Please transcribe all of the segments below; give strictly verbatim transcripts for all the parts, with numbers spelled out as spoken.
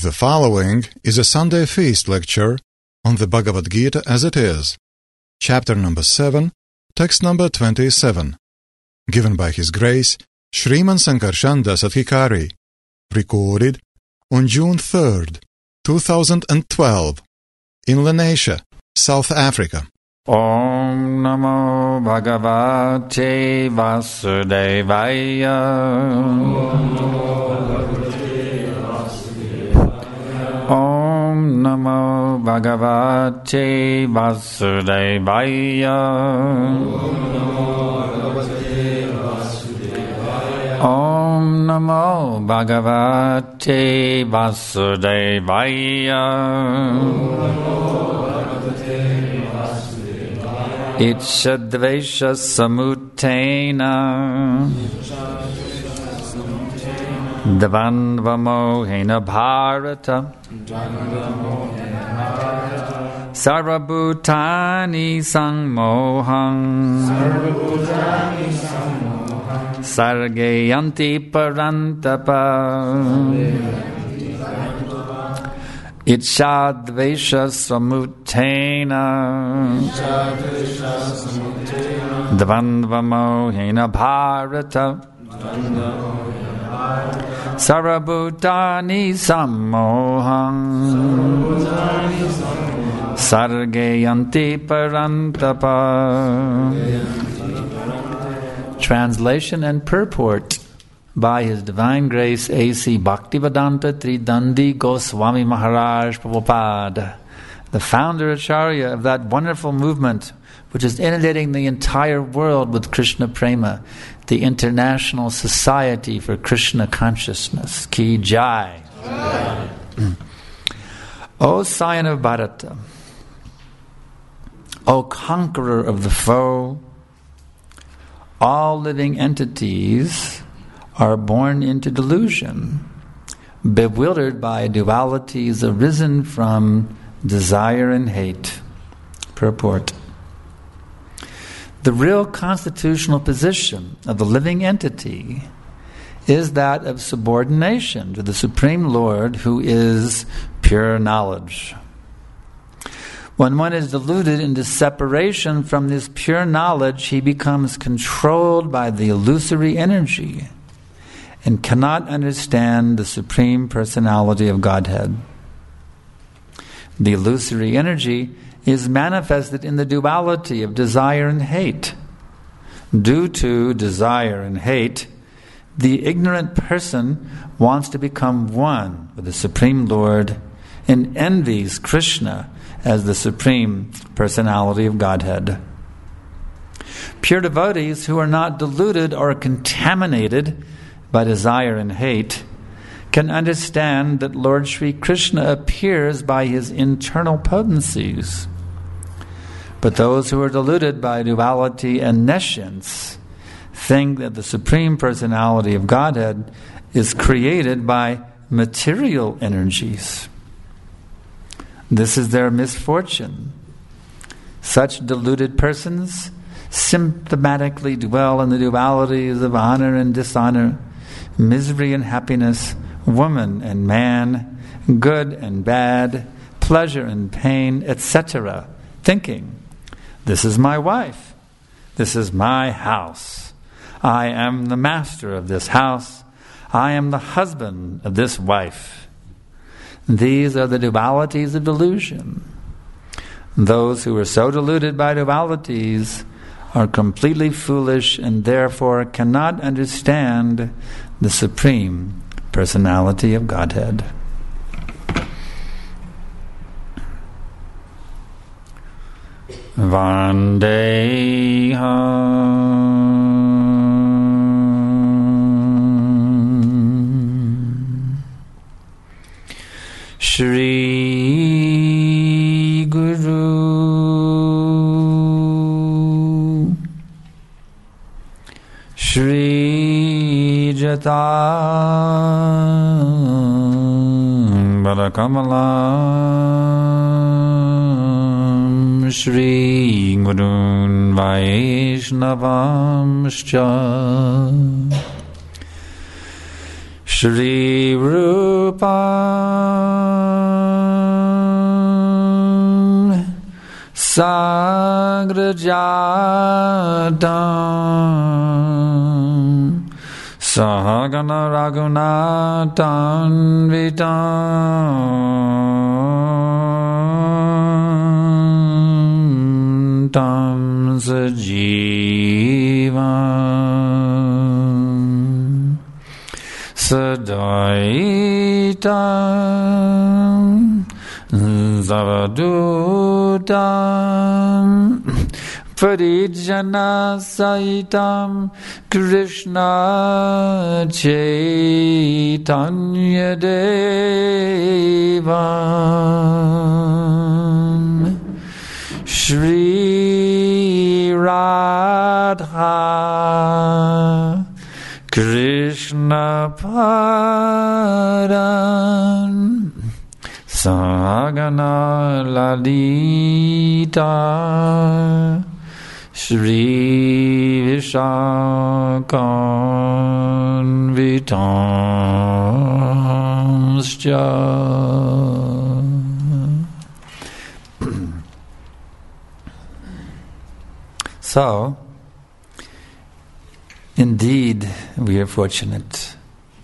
The following is a Sunday feast lecture on the Bhagavad Gita as it is, chapter number seven, text number twenty-seven, given by His Grace Sriman Sankarshan Dasadhikari, recorded on June third, two thousand twelve, in Lenasia, South Africa. Om Namo Bhagavate Vasudevaya. Om Namo Bhagavate Vasudevaya. Om Namo Bhagavate Vasudevaya. Ichadvesha samutena Dvandvamohena bharata Sarvabhutani sangmohang Sargayanti parantapa Ichadvesha samutena Dvandvamohena bharata Sarvabhutani sammohang Sargayanti parantapa. Translation and purport by His Divine Grace A C Bhaktivedanta Tridandi Goswami Maharaj Prabhupada, the founder Acharya of that wonderful movement which is inundating the entire world with Krishna Prema, the International Society for Krishna Consciousness. Ki Jai. O Scion of Bharata, O conqueror of the foe, all living entities are born into delusion, bewildered by dualities arisen from desire and hate. Purport. The real constitutional position of the living entity is that of subordination to the Supreme Lord, who is pure knowledge. When one is deluded into separation from this pure knowledge, he becomes controlled by the illusory energy and cannot understand the Supreme Personality of Godhead. The illusory energy is manifested in the duality of desire and hate. Due to desire and hate, the ignorant person wants to become one with the Supreme Lord and envies Krishna as the Supreme Personality of Godhead. Pure devotees who are not deluded or contaminated by desire and hate can understand that Lord Sri Krishna appears by His internal potencies. But those who are deluded by duality and nescience think that the Supreme Personality of Godhead is created by material energies. This is their misfortune. Such deluded persons symptomatically dwell in the dualities of honor and dishonor, misery and happiness, woman and man, good and bad, pleasure and pain, et cetera, thinking, this is my wife, this is my house, I am the master of this house, I am the husband of this wife. These are the dualities of delusion. Those who are so deluded by dualities are completely foolish and therefore cannot understand the Supreme Personality of Godhead. Vandeham Shri Guru Shri Jata Barakamalam Shri Gurun Vaishnavamscha Shri Rupam Sagrajatam Sahagana Raghunatan Vitam Tam Sajivam Sadaitam Zavadutam Parijana Saitam Krishna Chaitanya Devam Shri Radha Krishna Padan Sagana Lalita Shri Vishakan Vitamscha. So, indeed, we are fortunate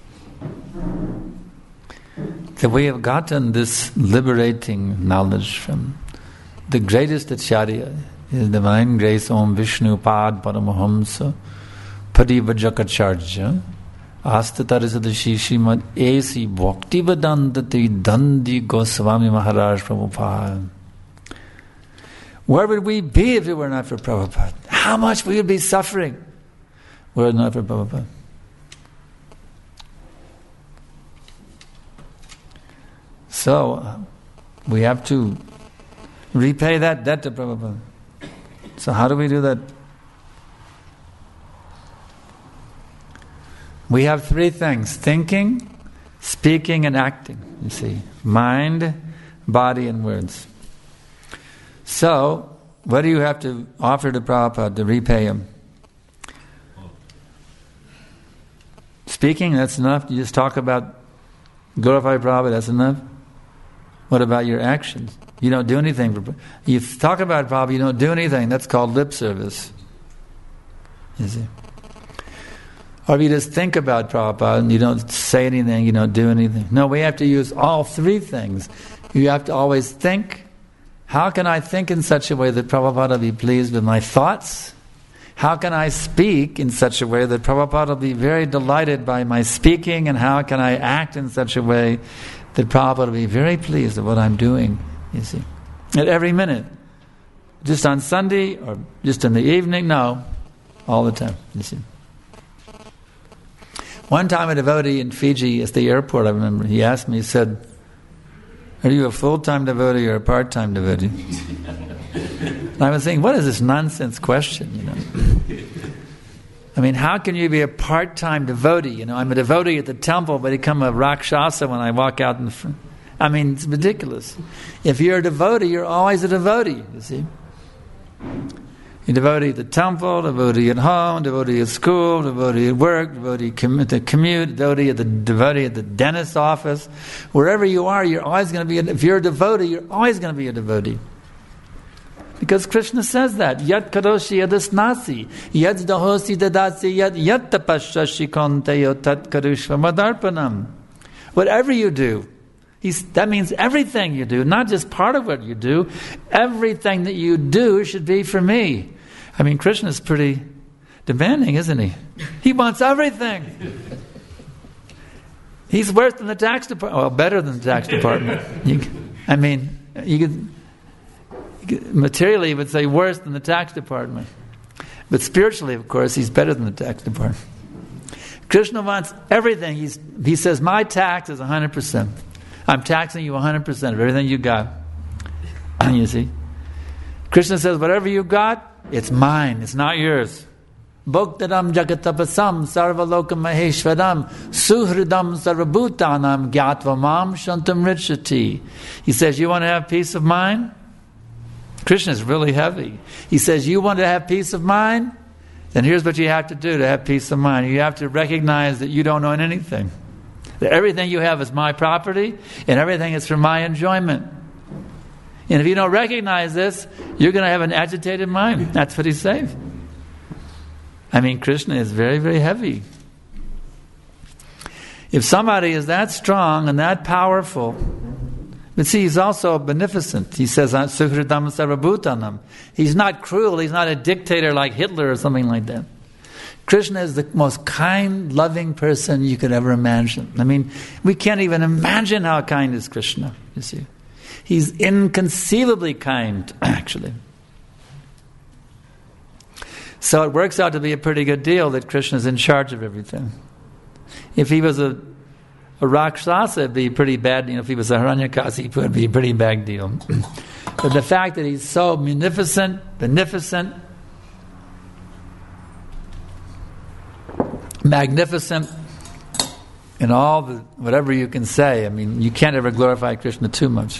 that we have gotten this liberating knowledge from the greatest Acharya, His Divine Grace Om Vishnu Pad Paramahamsa Parivajakacharya Astatarisadashi Srimad A C Bhaktivedanta Dandi Goswami Maharaj Prabhupada. Where would we be if it were not for Prabhupada? How much we would be suffering were it not for Prabhupada. So, uh, we have to repay that debt to Prabhupada. So how do we do that? We have three things: thinking, speaking, and acting. You see, mind, body, and words. So, what do you have to offer to Prabhupada to repay him? Speaking, that's enough. You just talk about glorify Prabhupada, that's enough. What about your actions? You don't do anything for Prabhupada. You talk about Prabhupada, you don't do anything. That's called lip service. You see? Or if you just think about Prabhupada and you don't say anything, you don't do anything. No, we have to use all three things. You have to always think. How can I think in such a way that Prabhupada will be pleased with my thoughts? How can I speak in such a way that Prabhupada will be very delighted by my speaking? And how can I act in such a way that Prabhupada will be very pleased with what I'm doing? You see, at every minute. Just on Sunday or just in the evening? No, all the time. You see. One time a devotee in Fiji at the airport, I remember, he asked me, he said, "Are you a full-time devotee or a part-time devotee?" And I was thinking, what is this nonsense question, you know? I mean, how can you be a part-time devotee? You know, I'm a devotee at the temple, but I become a rakshasa when I walk out in the front. I mean, it's ridiculous. If you're a devotee, you're always a devotee, you see. You're devotee at the temple, devotee at home, devotee at school, devotee at work, devotee at the commute, devotee at the devotee at the dentist's office. Wherever you are, you're always going to be. A, if you're a devotee, you're always going to be a devotee. Because Krishna says that Yat karoshi yadasnasi, Yad dahosi dadasi, Yad Yat tapashashi konteyo tat karushva madarpanam. Whatever you do. He's, that means everything you do, not just part of what you do. Everything that you do should be for me. I mean, Krishna's pretty demanding, isn't he? He wants everything. He's worse than the tax department. Well, better than the tax department. You, I mean, you could, you could materially, you would say worse than the tax department. But spiritually, of course, he's better than the tax department. Krishna wants everything. He's, he says, my tax is one hundred percent. I'm taxing you one hundred percent of everything you got. You see? Krishna says, whatever you got, it's mine. It's not yours. Bhoktadam jagatapasam sarvalokam maheshvaram suhridam sarvabhutanam gyatva mam shantam richati. He says, you want to have peace of mind? Krishna is really heavy. He says, you want to have peace of mind? Then here's what you have to do to have peace of mind. You have to recognize that you don't own anything. That everything you have is my property, and everything is for my enjoyment. And if you don't recognize this, you're going to have an agitated mind. That's what he's saying. I mean, Krishna is very, very heavy. If somebody is that strong and that powerful, but see, he's also beneficent. He says, Suhridam Sarvabhutanam. He's not cruel. He's not a dictator like Hitler or something like that. Krishna is the most kind, loving person you could ever imagine. I mean, we can't even imagine how kind is Krishna, you see. He's inconceivably kind, actually. So it works out to be a pretty good deal that Krishna is in charge of everything. If he was a, a Rakshasa, it'd be pretty bad. You know, if he was a Hiranyakasi, it would be a pretty bad deal. But the fact that he's so munificent, beneficent, magnificent, and all the whatever you can say, I mean, you can't ever glorify Krishna too much.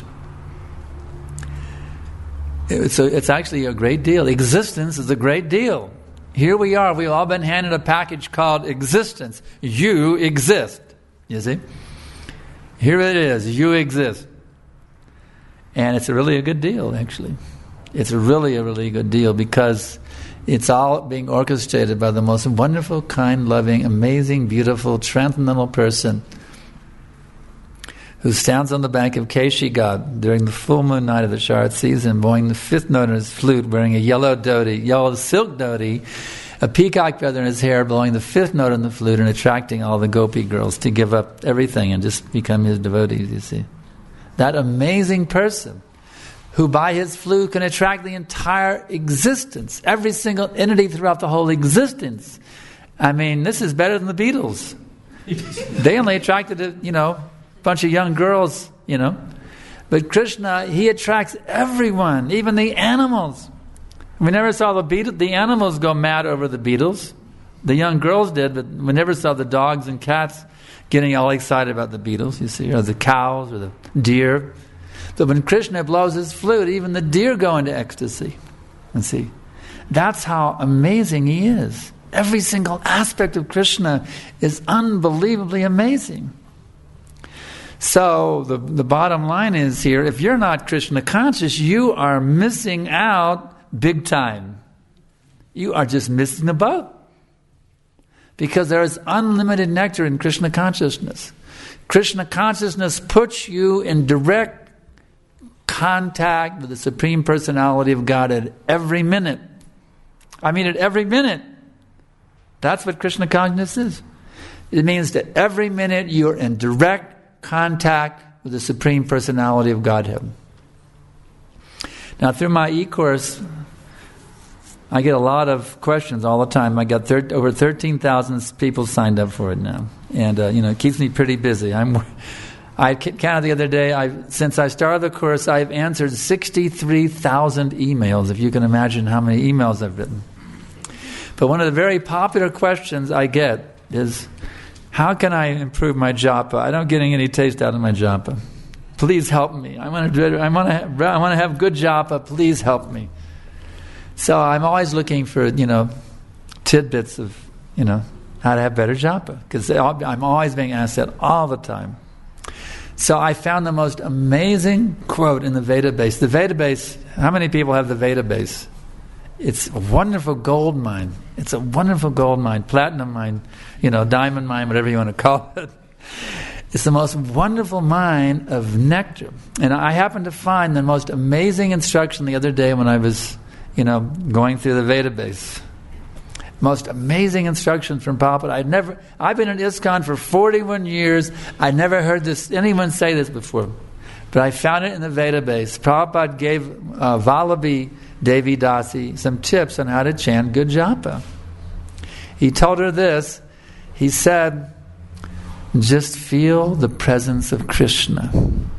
It's, a, it's actually a great deal. Existence is a great deal. Here we are. We've all been handed a package called existence. You exist. You see? Here it is. You exist. And it's a really a good deal, actually. It's really a really good deal because it's all being orchestrated by the most wonderful, kind, loving, amazing, beautiful, transcendental person who stands on the bank of Keshi-Ghat during the full moon night of the Sharad season, blowing the fifth note on his flute, wearing a yellow dhoti, yellow silk dhoti, a peacock feather in his hair, blowing the fifth note on the flute and attracting all the gopi girls to give up everything and just become his devotees, you see. That amazing person who by his flute can attract the entire existence, every single entity throughout the whole existence. I mean, this is better than the Beatles. They only attracted, you know, bunch of young girls, you know. But Krishna, he attracts everyone, even the animals. We never saw the Beatles, the animals go mad over the Beatles. The young girls did, but we never saw the dogs and cats getting all excited about the Beatles, you see, or the cows or the deer. So when Krishna blows his flute, even the deer go into ecstasy. And see, that's how amazing he is. Every single aspect of Krishna is unbelievably amazing. So the, the bottom line is here, if you're not Krishna conscious, you are missing out big time. You are just missing the boat. Because there is unlimited nectar in Krishna consciousness. Krishna consciousness puts you in direct contact with the Supreme Personality of God at every minute. I mean at every minute. That's what Krishna consciousness is. It means that every minute you're in direct contact with the Supreme Personality of Godhead. Now, through my e-course, I get a lot of questions all the time. I got thir- over thirteen thousand people signed up for it now, and uh, you know, it keeps me pretty busy. I'm, I counted the other day. I since I started the course, I've answered sixty-three thousand emails. If you can imagine how many emails I've written. But one of the very popular questions I get is, how can I improve my japa? I don't get any taste out of my japa. Please help me. I want to. I want to. I want to have good japa. Please help me. So I'm always looking for, you know, tidbits of, you know, how to have better japa, because I'm always being asked that all the time. So I found the most amazing quote in the Veda base. The Veda base. How many people have the Veda base? It's a wonderful gold mine. It's a wonderful gold mine, platinum mine, you know, diamond mine, whatever you want to call it. It's the most wonderful mine of nectar. And I happened to find the most amazing instruction the other day when I was, you know, going through the Veda base. Most amazing instruction from Prabhupada. I'd never, I've been in ISKCON for forty-one years. I never heard this anyone say this before. But I found it in the Veda base. Prabhupada gave uh, Vallabhi Devi Dasi some tips on how to chant good japa. He told her this. He said, just feel the presence of Krishna.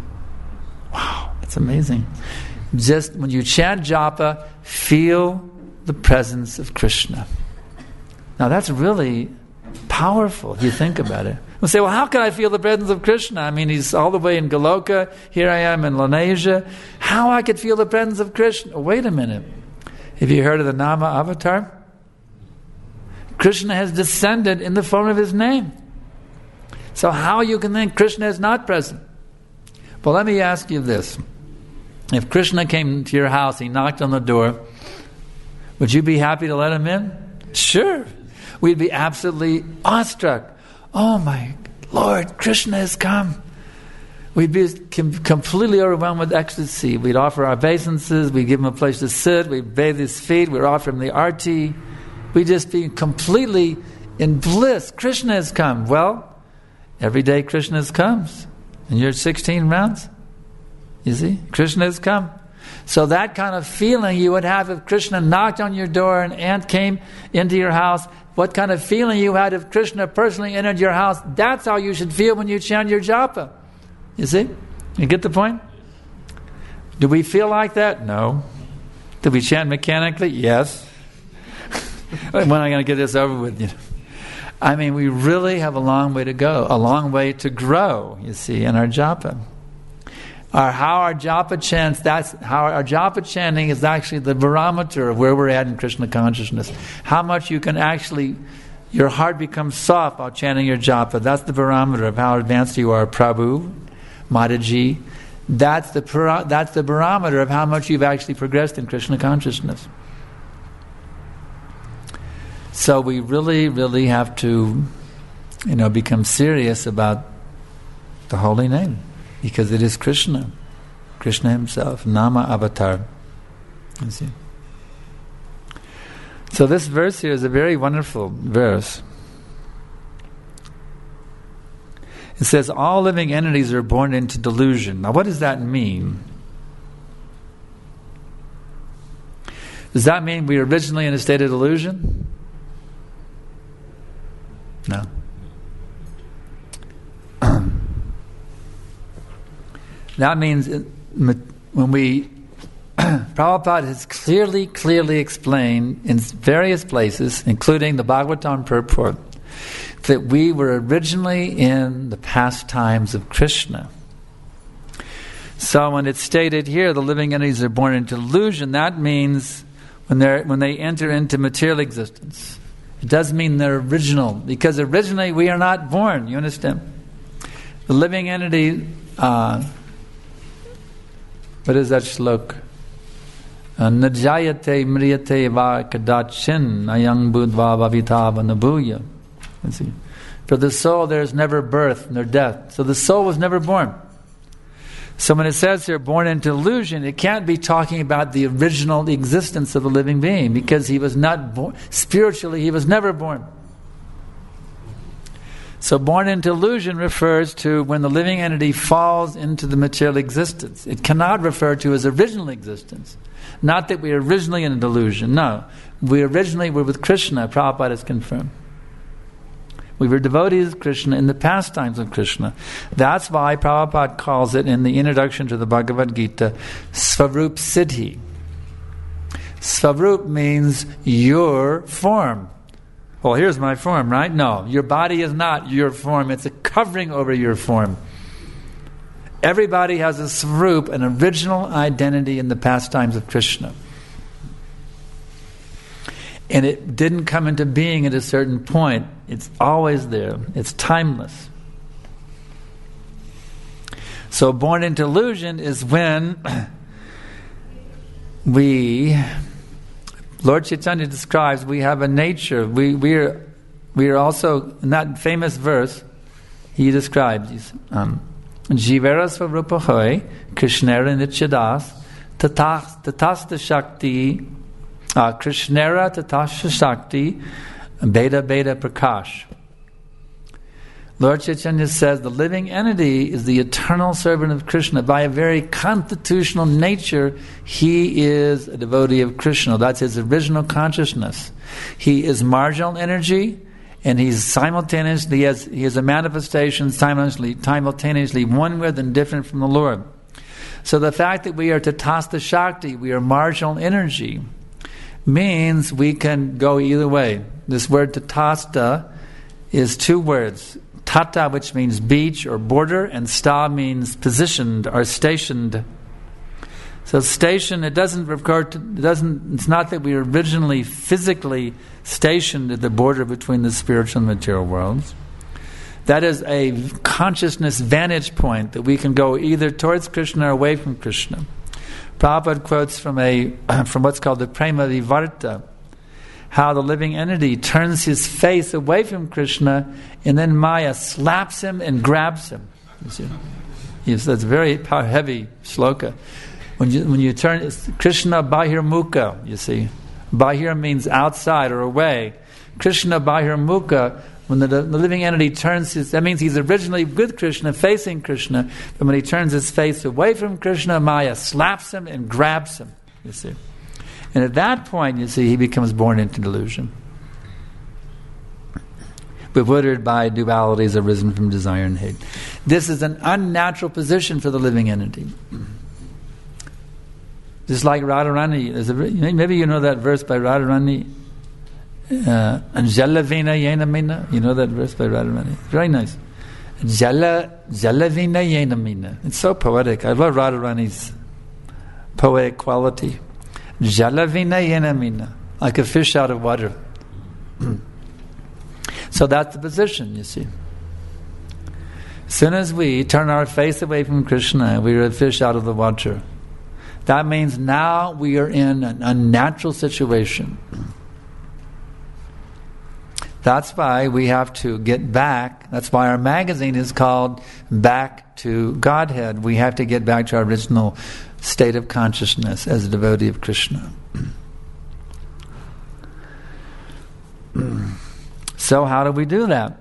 Wow, that's amazing. Just when you chant japa, feel the presence of Krishna. Now that's really powerful if you think about it. We'll say, well, how can I feel the presence of Krishna? I mean, he's all the way in Goloka. Here I am in Lanesia. How I could feel the presence of Krishna? Oh, wait a minute. Have you heard of the Nama Avatar? Krishna has descended in the form of his name. So how you can think Krishna is not present? Well, let me ask you this. If Krishna came to your house, he knocked on the door, would you be happy to let him in? Sure. We'd be absolutely awestruck. Oh my Lord, Krishna has come. We'd be com- completely overwhelmed with ecstasy. We'd offer our obeisances, we'd give him a place to sit, we'd bathe his feet, we'd offer him the arti. We'd just be completely in bliss. Krishna has come. Well, every day Krishna comes. And you're sixteen rounds. You see? Krishna has come. So that kind of feeling you would have if Krishna knocked on your door and ant came into your house, what kind of feeling you had if Krishna personally entered your house, that's how you should feel when you chant your japa. You see? You get the point? Do we feel like that? No. Do we chant mechanically? Yes. When am I going to get this over with? You know? I mean, we really have a long way to go, a long way to grow, you see, in our japa. Our, how our japa chants, that's how our japa chanting is actually the barometer of where we're at in Krishna consciousness. How much you can actually, your heart becomes soft while chanting your japa. That's the barometer of how advanced you are, Prabhu, Mataji. That's the that's the barometer of how much you've actually progressed in Krishna consciousness. So we really, really have to, you know, become serious about the holy name, because it is Krishna, Krishna himself, Nama Avatar. You see. So this verse here is a very wonderful verse. It says, all living entities are born into delusion. Now what does that mean? Does that mean we were originally in a state of delusion? No. That means when we, Prabhupada has clearly, clearly explained in various places, including the Bhagavatam purport, that we were originally in the pastimes of Krishna. So when it's stated here, the living entities are born into delusion, that means when they when they enter into material existence. It does mean they're original, because originally we are not born, you understand? The living entity, uh, what is that shlok? Najayate mriyate va kadachin ayang budva bhavitava nabuya. For the soul there is never birth nor death. So the soul was never born. So when it says here, born into illusion, it can't be talking about the original existence of the living being, because he was not born, spiritually he was never born. So born into illusion refers to when the living entity falls into the material existence. It cannot refer to his original existence. Not that we were originally in a delusion. No. We originally were with Krishna, Prabhupada has confirmed. We were devotees of Krishna in the pastimes of Krishna. That's why Prabhupada calls it in the introduction to the Bhagavad Gita, Svarup Siddhi. Svarup means your form. Well, here's my form, right? No, your body is not your form. It's a covering over your form. Everybody has a Svarup, an original identity in the pastimes of Krishna. And it didn't come into being at a certain point. It's always there. It's timeless. So born into illusion is when we, Lord Chaitanya describes, we have a nature. We we are we are also, in that famous verse, he describes um, Jivera Svarupahoy Krishnera Nityadas Tatasta Shakti Uh, Krishnera Tatasha Shakti Beta Beta Prakash. Lord Chaitanya says the living entity is the eternal servant of Krishna. By a very constitutional nature, he is a devotee of Krishna. That's his original consciousness. He is marginal energy, and he's simultaneously, he has, he has a manifestation simultaneously, simultaneously one with and different from the Lord. So the fact that we are Tatasta Shakti, we are marginal energy, means we can go either way. This word tatasta is two words. Tata, which means beach or border, and sta means positioned or stationed. So station, it doesn't refer to, it doesn't, it's not that we were originally physically stationed at the border between the spiritual and material worlds. That is a consciousness vantage point that we can go either towards Krishna or away from Krishna. Prabhupada quotes from a from what's called the Prema Vivarta, how the living entity turns his face away from Krishna, and then Maya slaps him and grabs him. You see, yes, that's a very heavy shloka. When you when you turn, it's Krishna Bahirmukha, you see. Bahir means outside or away. Krishna Bahirmukha, when the, the living entity turns his, that means he's originally with Krishna, facing Krishna, but when he turns his face away from Krishna, Maya slaps him and grabs him, you see. And at that point, you see, he becomes born into delusion, bewildered by dualities arisen from desire and hate. This is an unnatural position for the living entity. Just like Radharani, there's a, maybe you know that verse by Radharani, uh, Jalavina Yenamina. You know that verse by Radharani? Very nice. Jala Jalavina Yenamina. It's so poetic. I love Radharani's poetic quality. Jalavina Yenamina, like a fish out of water. So that's the position, you see. As soon as we turn our face away from Krishna, we are a fish out of the water. That means now we are in an unnatural situation. That's why we have to get back. That's why our magazine is called Back to Godhead. We have to get back to our original state of consciousness as a devotee of Krishna. So how do we do that?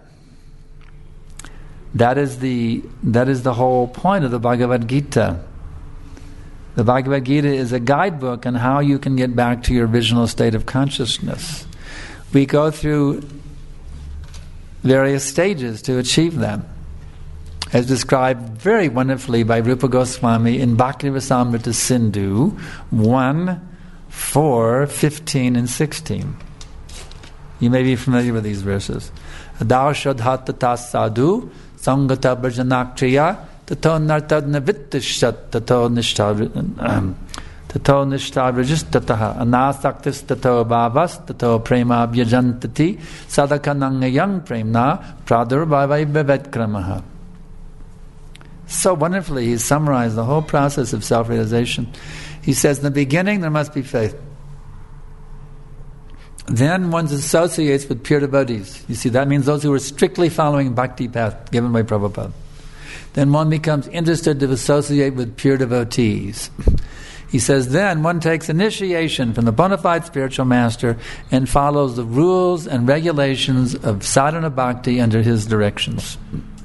That is the that is the whole point of the Bhagavad Gita. The Bhagavad Gita is a guidebook on how you can get back to your original state of consciousness. We go through various stages to achieve that, as described very wonderfully by Rupa Goswami in Bhakti Rasamrita Sindhu one, four, fifteen, and sixteen. You may be familiar with these verses. Adao shodhatata sadhu sangata bhajanakriya tato nartad navittishat tato nishtad tato nishtad rajistataha anasaktis tato bhavas tato prema bhyajantati sadakanangayang premna pradurbhavai bhavetkramaha. So wonderfully he summarized the whole process of self-realization. He says in the beginning there must be faith. Then one associates with pure devotees. You see, that means those who are strictly following bhakti path given by Prabhupada. Then one becomes interested to associate with pure devotees. He says, then one takes initiation from the bona fide spiritual master and follows the rules and regulations of sadhana bhakti under his directions.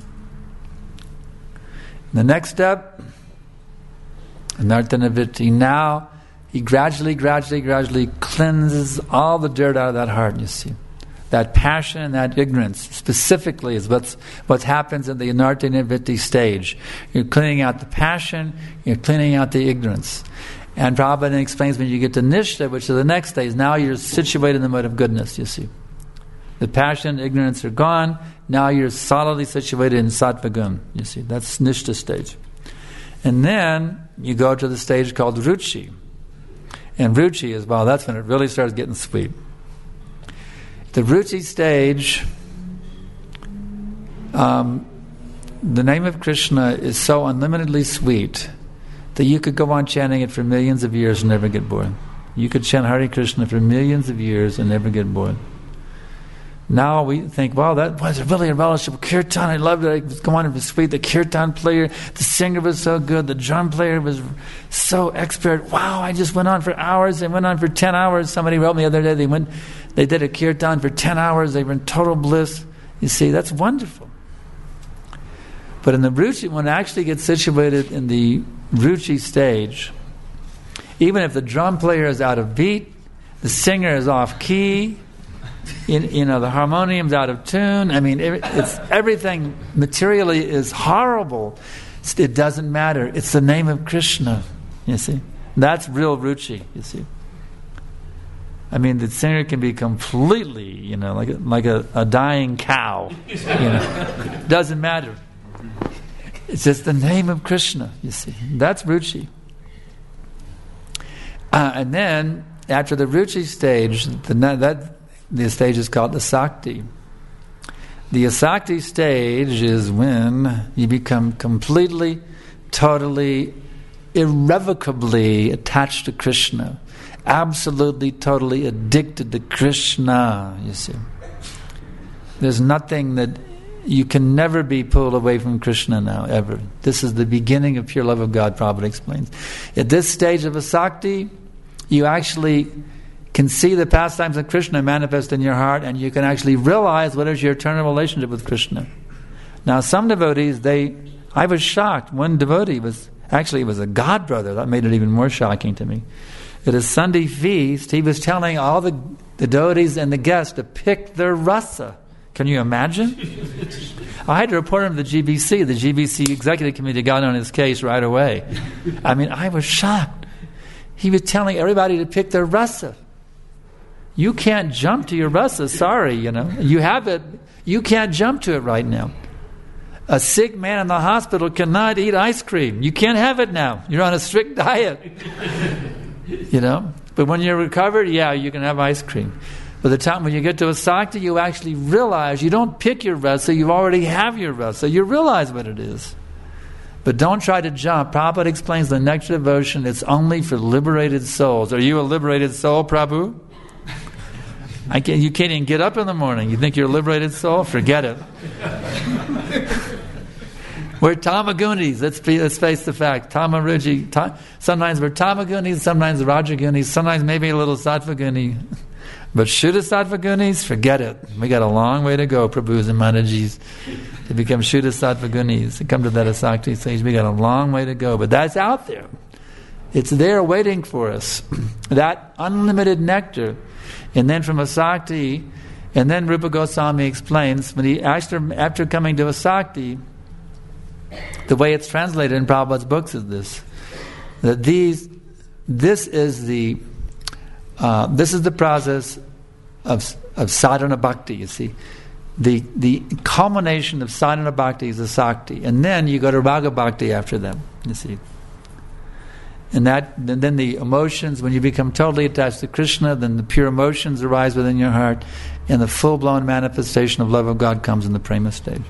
The next step, Anartanavritti. Now, he gradually, gradually, gradually cleanses all the dirt out of that heart, you see. That passion and that ignorance, specifically, is what's, what happens in the Anartanavritti stage. You're cleaning out the passion, you're cleaning out the ignorance. And Prabhupada explains when you get to Nishta, which is the next stage, now you're situated in the mode of goodness, you see. The passion and ignorance are gone, now you're solidly situated in Sattva Gun, you see. That's Nishta stage. And then you go to the stage called Ruchi. And Ruchi is, well, that's when it really starts getting sweet. The Ruchi stage, um, the name of Krishna is so unlimitedly sweet that you could go on chanting it for millions of years and never get bored. You could chant Hare Krishna for millions of years and never get bored. Now we think, wow, that was really a relishable kirtan. I loved it. It was going on, it was sweet. The kirtan player, the singer was so good. The drum player was so expert. Wow, I just went on for hours. They went on for ten hours. Somebody wrote me the other day, they went, they did a kirtan for ten hours. They were in total bliss. You see, that's wonderful. But in the Ruchi, when it actually gets situated in the Ruchi stage, even if the drum player is out of beat, the singer is off key, In, you know, the harmonium's out of tune. I mean, it, it's everything materially is horrible. It doesn't matter. It's the name of Krishna. You see, that's real ruchi. You see, I mean, the singer can be completely, you know, like a, like a, a dying cow. You know, doesn't matter. It's just the name of Krishna. You see, that's ruchi. Uh, and then after the ruchi stage, the that. The stage is called the Sakti. The Asakti stage is when you become completely, totally, irrevocably attached to Krishna. Absolutely, totally addicted to Krishna, you see. There's nothing that... You can never be pulled away from Krishna now, ever. This is the beginning of pure love of God, Prabhupada explains. At this stage of Asakti, you actually can see the pastimes of Krishna manifest in your heart, and you can actually realize what is your eternal relationship with Krishna. Now, some devotees, they... I was shocked. One devotee was... Actually, it was a god brother. That made it even more shocking to me. At a Sunday feast, he was telling all the, the devotees and the guests to pick their rasa. Can you imagine? I had to report him to the G B C. The G B C executive committee got on his case right away. I mean, I was shocked. He was telling everybody to pick their rasa. You can't jump to your rasa. Sorry, you know. You have it. You can't jump to it right now. A sick man in the hospital cannot eat ice cream. You can't have it now. You're on a strict diet. You know. But when you're recovered, yeah, you can have ice cream. By the time when you get to Asakti, you actually realize you don't pick your rasa, you already have your rasa. You realize what it is. But don't try to jump. Prabhupada explains the nectar devotion, it's only for liberated souls. Are you a liberated soul, Prabhu? I can't, you can't even get up in the morning. You think you're a liberated soul? Forget it. We're Tamagunis. Let's, be, let's face the fact. Tamaruji. Ta, sometimes we're Tamagunis, sometimes Rajagunis, sometimes maybe a little Sattvaguni. But Shuddha Sattva Gunis, forget it. We got a long way to go, Prabhus and Manajis, to become Shuddha Sattva Gunis, to come to that Asakti stage. We got a long way to go. But that's out there. It's there waiting for us. That unlimited nectar. And then from Asakti, and then Rupa Goswami explains, when he after, after coming to Asakti, the way it's translated in Prabhupada's books is this, that these, this is the Uh, this is the process of of sadhana bhakti, you see. The the culmination of sadhana bhakti is Asakti. And then you go to raga bhakti after them, you see. And that and then the emotions, when you become totally attached to Krishna, then the pure emotions arise within your heart, and the full-blown manifestation of love of God comes in the prema stage.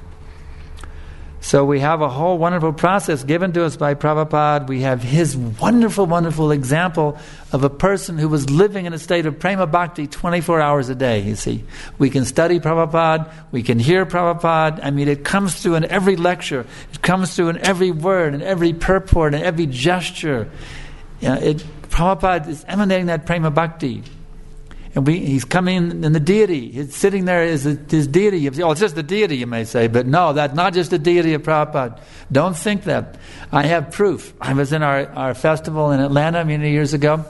So we have a whole wonderful process given to us by Prabhupada. We have his wonderful, wonderful example of a person who was living in a state of prema bhakti twenty-four hours a day, you see. We can study Prabhupada, we can hear Prabhupada. I mean, it comes through in every lecture. It comes through in every word, in every purport, in every gesture. You know, it, Prabhupada is emanating that prema bhakti. And we, he's coming in the deity. He's sitting there as his deity. Oh, it's just the deity, you may say. But no, that's not just the deity of Prabhupada. Don't think that. I have proof. I was in our, our festival in Atlanta many years ago.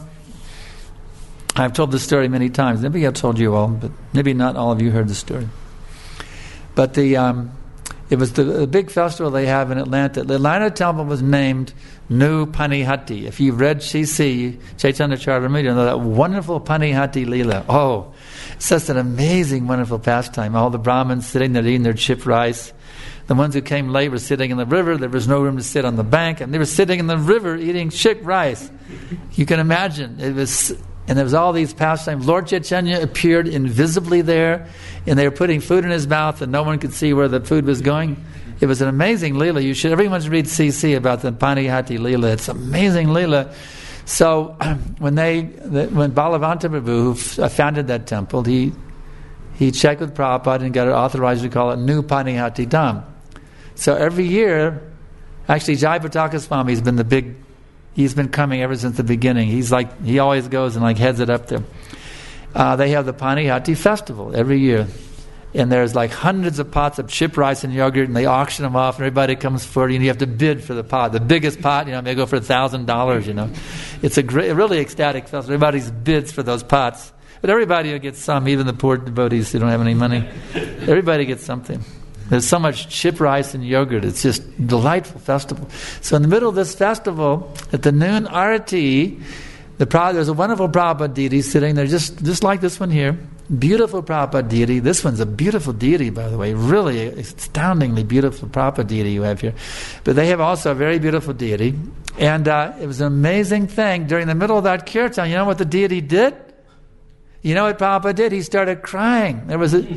I've told this story many times. Maybe I've told you all, but maybe not all of you heard the story. But the um, it was the, the big festival they have in Atlanta. The Atlanta temple was named New Panihati. If you've read C C, Chaitanya Charitamrita, you know that wonderful Panihati Leela. Oh, it's such an amazing, wonderful pastime. All the Brahmins sitting there eating their chipped rice. The ones who came late were sitting in the river. There was no room to sit on the bank, and they were sitting in the river eating chipped rice. You can imagine. It was, and there was all these pastimes. Lord Chaitanya appeared invisibly there, and they were putting food in his mouth, and no one could see where the food was going. It was an amazing Leela. You should, everyone should read C C about the Panihati Leela. It's amazing Leela. So when they, when Balavanta Prabhu, who founded that temple, he he checked with Prabhupada and got it authorized to call it New Panihati Dham. So every year, actually Jayapataka Swami has been the big, he's been coming ever since the beginning. He's like, he always goes and like heads it up there. Uh, they have the Panihati festival every year. And there's like hundreds of pots of chip rice and yogurt, and they auction them off, and everybody comes forward, and you have to bid for the pot. The biggest pot, you know, may go for a thousand dollars, you know. It's a great, really ecstatic festival. Everybody bids for those pots. But everybody gets some, even the poor devotees who don't have any money. Everybody gets something. There's so much chip rice and yogurt. It's just a delightful festival. So in the middle of this festival, at the noon arati, the there's a wonderful Prabhupada deity sitting there, just, just like this one here. Beautiful Prabhupada deity. This one's a beautiful deity, by the way. Really astoundingly beautiful Prabhupada deity you have here. But they have also a very beautiful deity. And uh, it was an amazing thing. During the middle of that kirtan, you know what the deity did? You know what Prabhupada did? He started crying. There was a,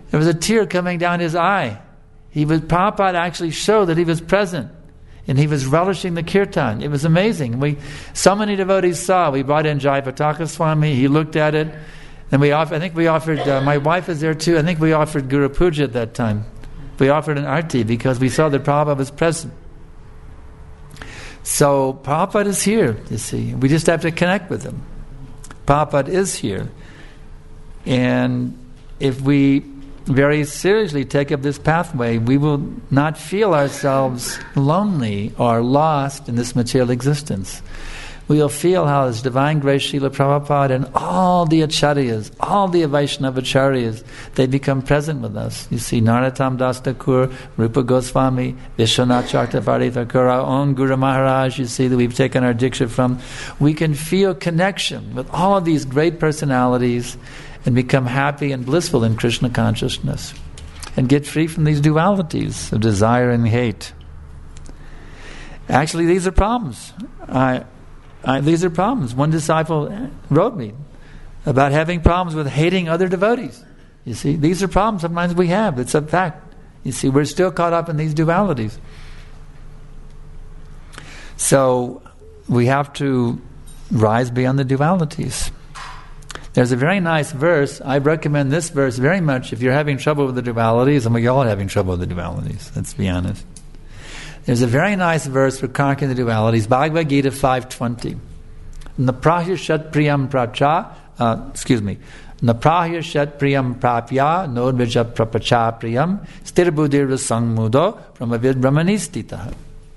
There was a tear coming down his eye. He was, Prabhupada actually showed that he was present. And he was relishing the kirtan. It was amazing. We, so many devotees saw. We brought in Jayapataka Swami. He looked at it. And we offered, I think we offered, uh, my wife was there too. I think we offered Guru Puja at that time. We offered an arti because we saw that Prabhupada was present. So Prabhupada is here, you see. We just have to connect with him. Prabhupada is here. And if we very seriously take up this pathway, we will not feel ourselves lonely or lost in this material existence. We will feel how His Divine Grace Srila Prabhupada and all the acharyas, all the Vaishnava acharyas, they become present with us. You see, Narottam Das Thakur, Rupa Goswami, Vishwanath Chakravarti Thakur, our own Guru Maharaj, you see, that we've taken our diksha from. We can feel connection with all of these great personalities and become happy and blissful in Krishna consciousness and get free from these dualities of desire and hate. Actually, these are problems. I, I, these are problems. One disciple wrote me about having problems with hating other devotees. You see, these are problems sometimes we have. It's a fact. You see, we're still caught up in these dualities. So we have to rise beyond the dualities. There's a very nice verse. I recommend this verse very much if you're having trouble with the dualities, and we all are having trouble with the dualities, let's be honest. There's a very nice verse for conquering the dualities, Bhagavad Gita five twenty. Naprahya shat priyam pracha, uh, excuse me, Naprahya shat priyam prapya, nodvija prapacha priyam, stirbudir sangmudo, brahmavid brahmanistitaha.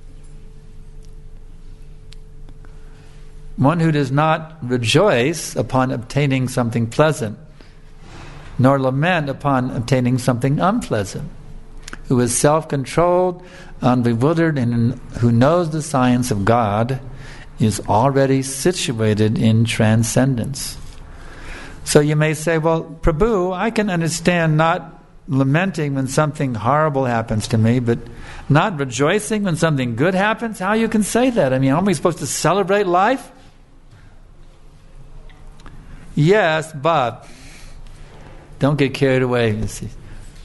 One who does not rejoice upon obtaining something pleasant, nor lament upon obtaining something unpleasant, who is self-controlled, unbewildered, and who knows the science of God, is already situated in transcendence. So you may say, well, Prabhu, I can understand not lamenting when something horrible happens to me, but not rejoicing when something good happens? How you can say that? I mean, aren't we supposed to celebrate life? Yes, but don't get carried away, you see.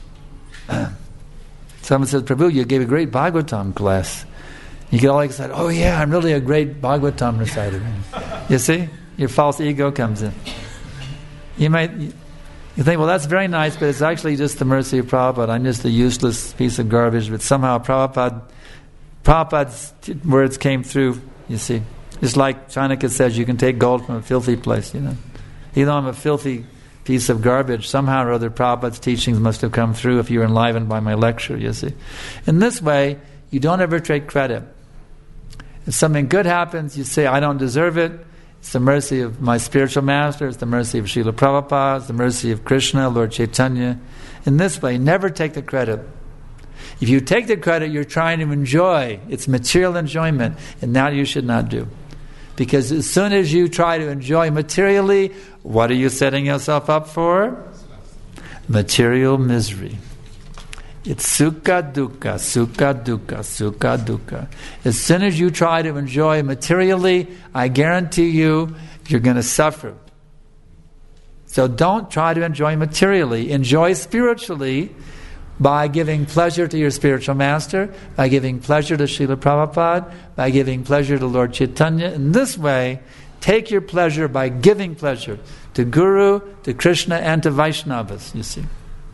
Someone says, Prabhu, you gave a great Bhagavatam class. You get all excited. Oh yeah, I'm really a great Bhagavatam reciter. You see? Your false ego comes in. You might you think, well, that's very nice, but it's actually just the mercy of Prabhupada. I'm just a useless piece of garbage, but somehow Prabhupada, Prabhupada's words came through, you see. Just like Chanakya says, you can take gold from a filthy place, you know. Even though I'm a filthy piece of garbage, somehow or other Prabhupada's teachings must have come through if you were enlivened by my lecture, you see. In this way, you don't ever take credit. If something good happens, you say, I don't deserve it. It's the mercy of my spiritual master. It's the mercy of Srila Prabhupada. It's the mercy of Krishna, Lord Chaitanya. In this way, never take the credit. If you take the credit, you're trying to enjoy. It's material enjoyment, and that you should not do. Because as soon as you try to enjoy materially, what are you setting yourself up for? Material misery. It's sukha dukkha, sukha dukkha, sukha dukkha. As soon as you try to enjoy materially, I guarantee you, you're going to suffer. So don't try to enjoy materially. Enjoy spiritually by giving pleasure to your spiritual master, by giving pleasure to Srila Prabhupada, by giving pleasure to Lord Chaitanya. In this way, take your pleasure by giving pleasure to Guru, to Krishna, and to Vaishnavas, you see.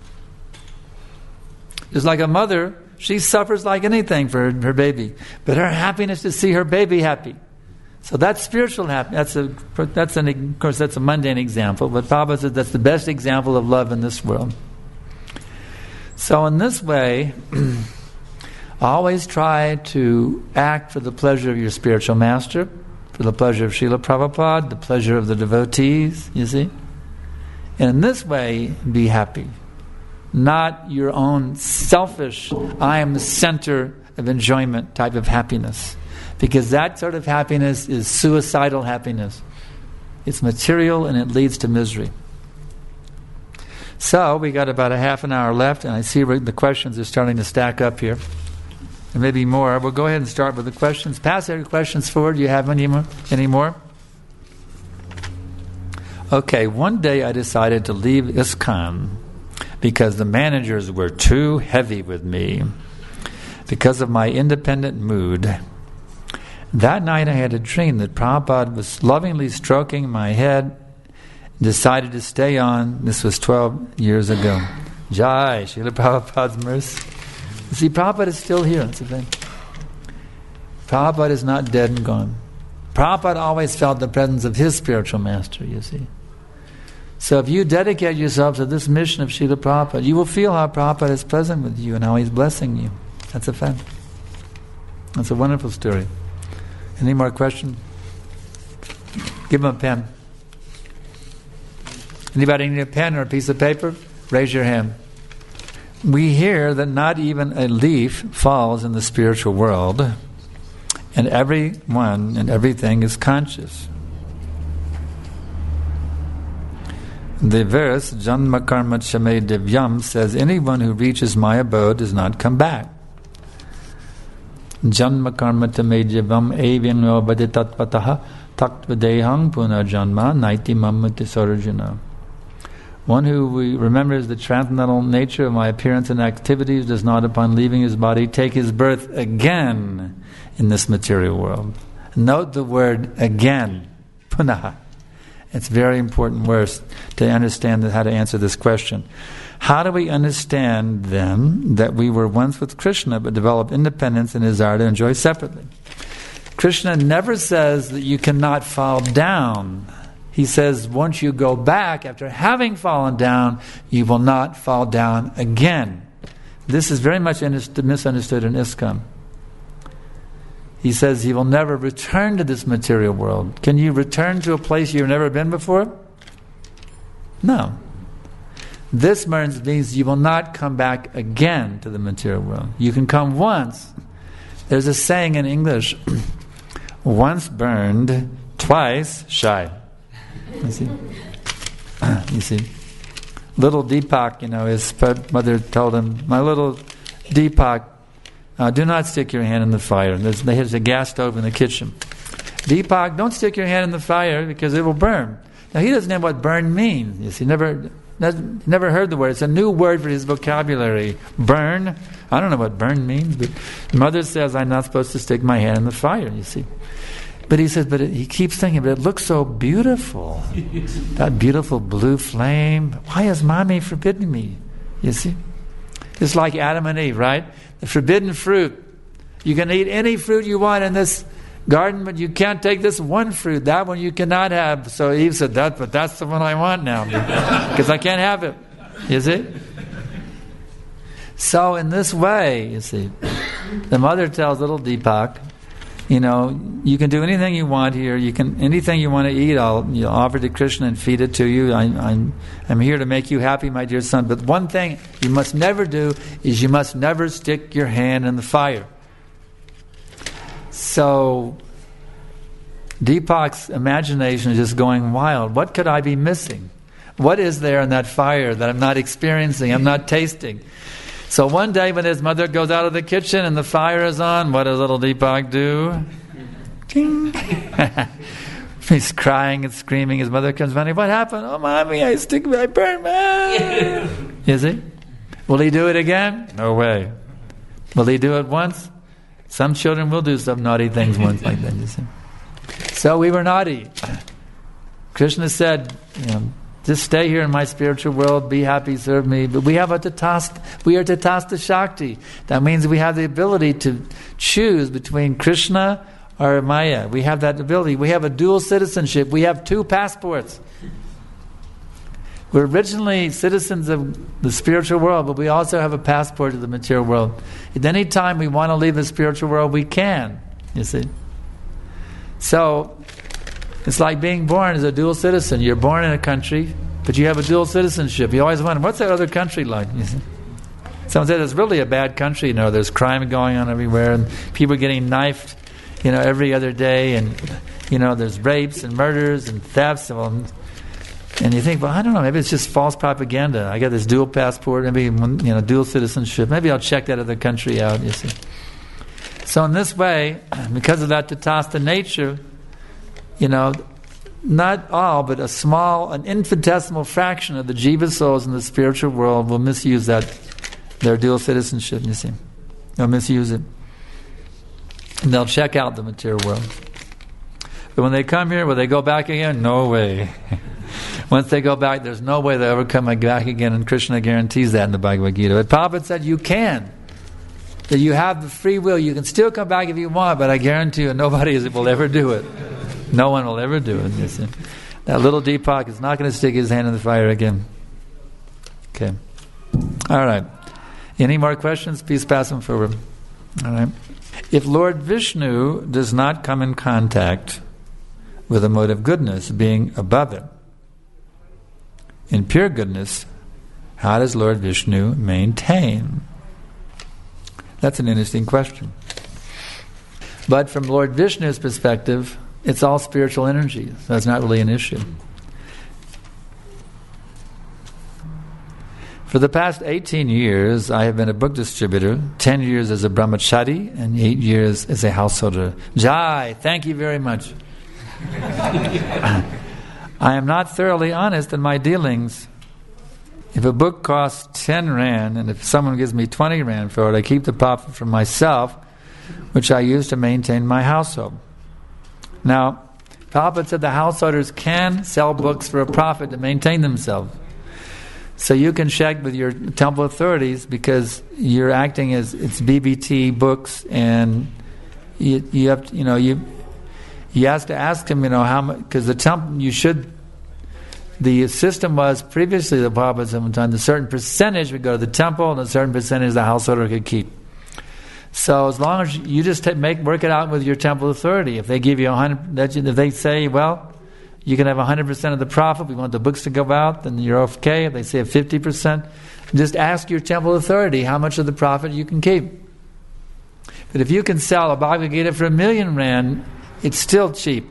Just like a mother, she suffers like anything for her, her baby. But her happiness is to see her baby happy. So that's spiritual happiness. That's a, that's an, of course, that's a mundane example, but Prabhupada says that's the best example of love in this world. So in this way, always try to act for the pleasure of your spiritual master, for the pleasure of Srila Prabhupada, the pleasure of the devotees, you see. And in this way, be happy. Not your own selfish, I am the center of enjoyment type of happiness. Because that sort of happiness is suicidal happiness. It's material and it leads to misery. So, we got about a half an hour left, and I see the questions are starting to stack up here. And maybe more. We'll go ahead and start with the questions. Pass your questions forward. Do you have any more? Any more? Okay, one day I decided to leave ISKCON because the managers were too heavy with me because of my independent mood. That night I had a dream that Prabhupada was lovingly stroking my head, decided to stay on. This was twelve years ago. Jai, Srila Prabhupada's mercy. You see, Prabhupada is still here. That's the thing. Prabhupada is not dead and gone. Prabhupada always felt the presence of his spiritual master, you see. So if you dedicate yourself to this mission of Srila Prabhupada, you will feel how Prabhupada is present with you and how he's blessing you. That's a fact. That's a wonderful story. Any more questions? Give him a pen. Anybody need a pen or a piece of paper? Raise your hand. We hear that not even a leaf falls in the spiritual world, and everyone and everything is conscious. The verse, Janma Karma Chame Divyam, says, anyone who reaches my abode does not come back. Janma Karma Chame Divyam Evyam Vade Tatpataha Taktva Dehang Puna Janma Naiti Mamati Sarajana. One who remembers the transcendental nature of my appearance and activities does not, upon leaving his body, take his birth again in this material world. Note the word again, punaha. It's a very important word to understand how to answer this question. How do we understand, then, that we were once with Krishna but developed independence and desire to enjoy separately? Krishna never says that you cannot fall down. He says once you go back after having fallen down, you will not fall down again. This is very much misunderstood in ISKCON. He says he will never return to this material world. Can you return to a place you've never been before? No. This means you will not come back again to the material world. You can come once. There's a saying in English, once burned, twice shy. You see? You see? Little Deepak, you know, his mother told him, my little Deepak, uh, do not stick your hand in the fire. There's, there's a gas stove in the kitchen. Deepak, don't stick your hand in the fire because it will burn. Now he doesn't know what burn means. You see, never, never heard the word. It's a new word for his vocabulary. Burn. I don't know what burn means, but mother says I'm not supposed to stick my hand in the fire, you see. But he says, but it, he keeps thinking, but it looks so beautiful. That beautiful blue flame. Why is mommy forbidding me? You see? It's like Adam and Eve, right? The forbidden fruit. You can eat any fruit you want in this garden, but you can't take this one fruit. That one you cannot have. So Eve said, that, but that's the one I want now. Because I can't have it. You see? So in this way, you see, the mother tells little Deepak, you know, you can do anything you want here. You can anything you want to eat, I'll you know, offer to Krishna and feed it to you. I, I'm I'm here to make you happy, my dear son. But one thing you must never do is you must never stick your hand in the fire. So Deepak's imagination is just going wild. What could I be missing? What is there in that fire that I'm not experiencing, I'm not tasting? So one day when his mother goes out of the kitchen and the fire is on, what does little Deepak do? Ting. He's crying and screaming. His mother comes running. What happened? Oh, mommy, I stick, I burn my. Is he? Will he do it again? No way. Will he do it once? Some children will do some naughty things once like that. You see? So we were naughty. Krishna said, you know, just stay here in my spiritual world, be happy, serve me. But we have a tatasta, we are tatasta Shakti. That means we have the ability to choose between Krishna or Maya. We have that ability. We have a dual citizenship. We have two passports. We're originally citizens of the spiritual world, but we also have a passport to the material world. At any time we want to leave the spiritual world, we can. You see? So it's like being born as a dual citizen. You're born in a country, but you have a dual citizenship. You always wonder, what's that other country like? You see? Someone said it's really a bad country. You know, there's crime going on everywhere, and people are getting knifed, you know, every other day, and you know, there's rapes and murders and thefts, and, and you think, well, I don't know, maybe it's just false propaganda. I got this dual passport, maybe you know, dual citizenship. Maybe I'll check that other country out. You see. So in this way, because of that tatasta nature, you know, not all, but a small, an infinitesimal fraction of the jiva souls in the spiritual world will misuse that, their dual citizenship, you see. They'll misuse it. And they'll check out the material world. But when they come here, will they go back again? No way. Once they go back, there's no way they'll ever come back again, and Krishna guarantees that in the Bhagavad Gita. But Prabhupada said you can. That you have the free will. You can still come back if you want, but I guarantee you nobody will ever do it. No one will ever do it. You see. That little Deepak is not going to stick his hand in the fire again. Okay. All right. Any more questions? Please pass them forward. All right. If Lord Vishnu does not come in contact with a mode of goodness, being above it, in pure goodness, how does Lord Vishnu maintain? That's an interesting question. But from Lord Vishnu's perspective, it's all spiritual energy. So it's not really an issue. For the past eighteen years, I have been a book distributor, ten years as a brahmachari, and eight years as a householder. Jai, thank you very much. I am not thoroughly honest in my dealings. If a book costs ten rand, and if someone gives me twenty rand for it, I keep the profit for myself, which I use to maintain my household. Now, Prabhupada said the householders can sell books for a profit to maintain themselves. So you can check with your temple authorities, because you're acting as it's B B T books, and you, you have to, you know you you have to ask him, you know how much, because the temple you should. The system was previously the Prabhupada sometime a certain percentage would go to the temple, and a certain percentage the householder could keep. So as long as you just take, make work it out with your temple authority, if they give you a hundred, if they say, well, you can have a hundred percent of the profit, we want the books to go out, then you're okay. If they say fifty percent, just ask your temple authority how much of the profit you can keep. But if you can sell a Bhagavad Gita for a million rand, it's still cheap.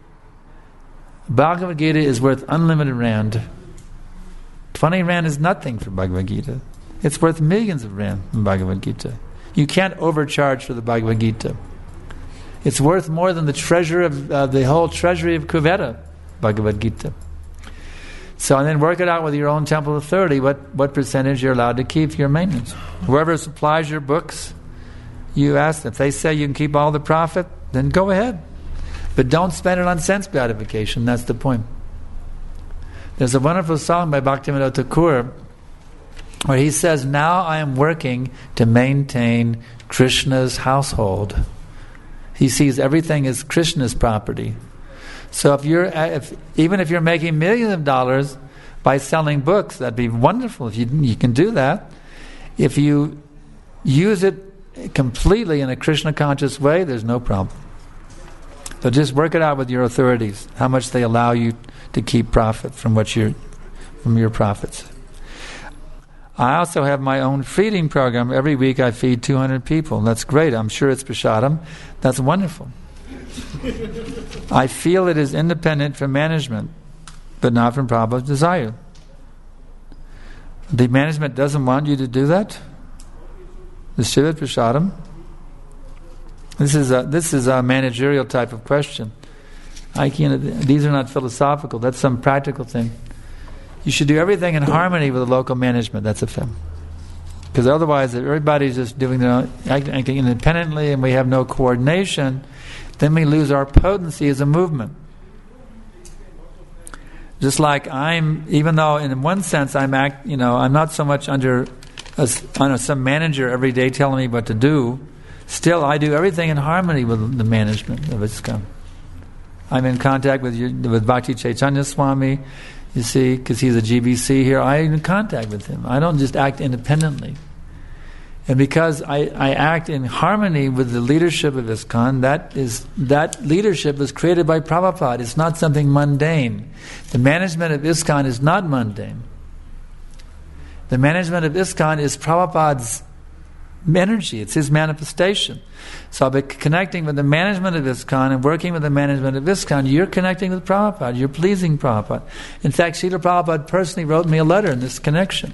Bhagavad Gita is worth unlimited rand. twenty rand is nothing for Bhagavad Gita. It's worth millions of rand in Bhagavad Gita. You can't overcharge for the Bhagavad Gita. It's worth more than the treasure of uh, the whole treasury of Kuvera, Bhagavad Gita. So, and then work it out with your own temple authority, what, what percentage you're allowed to keep for your maintenance. Whoever supplies your books, you ask them. If they say you can keep all the profit, then go ahead. But don't spend it on sense gratification. That's the point. There's a wonderful song by Bhaktivinoda Thakur where he says, now I am working to maintain Krishna's household. He sees everything as Krishna's property. So if you're, if, even if you're making millions of dollars by selling books, that'd be wonderful if you, you can do that. If you use it completely in a Krishna conscious way, there's no problem. So just work it out with your authorities, how much they allow you to keep profit from what you're, from your profits. I also have my own feeding program. Every week I feed two hundred people. That's great. I'm sure it's prasadam. That's wonderful. I feel it is independent from management, but not from Prabhupada's desire. The management doesn't want you to do that? The Shiva prasadam? This is a this is a managerial type of question. I can't, these are not philosophical. That's some practical thing. You should do everything in harmony with the local management. That's a thing. Because otherwise, if everybody's just doing their own, acting independently, and we have no coordination, then we lose our potency as a movement. Just like I'm, even though in one sense I'm act, you know, I'm not so much under a, under some manager every day telling me what to do. Still, I do everything in harmony with the management of ISKCON. I'm in contact with your, with Bhakti Chaitanya Swami, you see, because he's a G B C here. I'm in contact with him. I don't just act independently. And because I, I act in harmony with the leadership of ISKCON, that is that leadership was created by Prabhupada. It's not something mundane. The management of ISKCON is not mundane. The management of ISKCON is Prabhupada's energy. It's his manifestation. So by connecting with the management of ISKCON and working with the management of ISKCON, you're connecting with Prabhupada. You're pleasing Prabhupada. In fact, Srila Prabhupada personally wrote me a letter in this connection.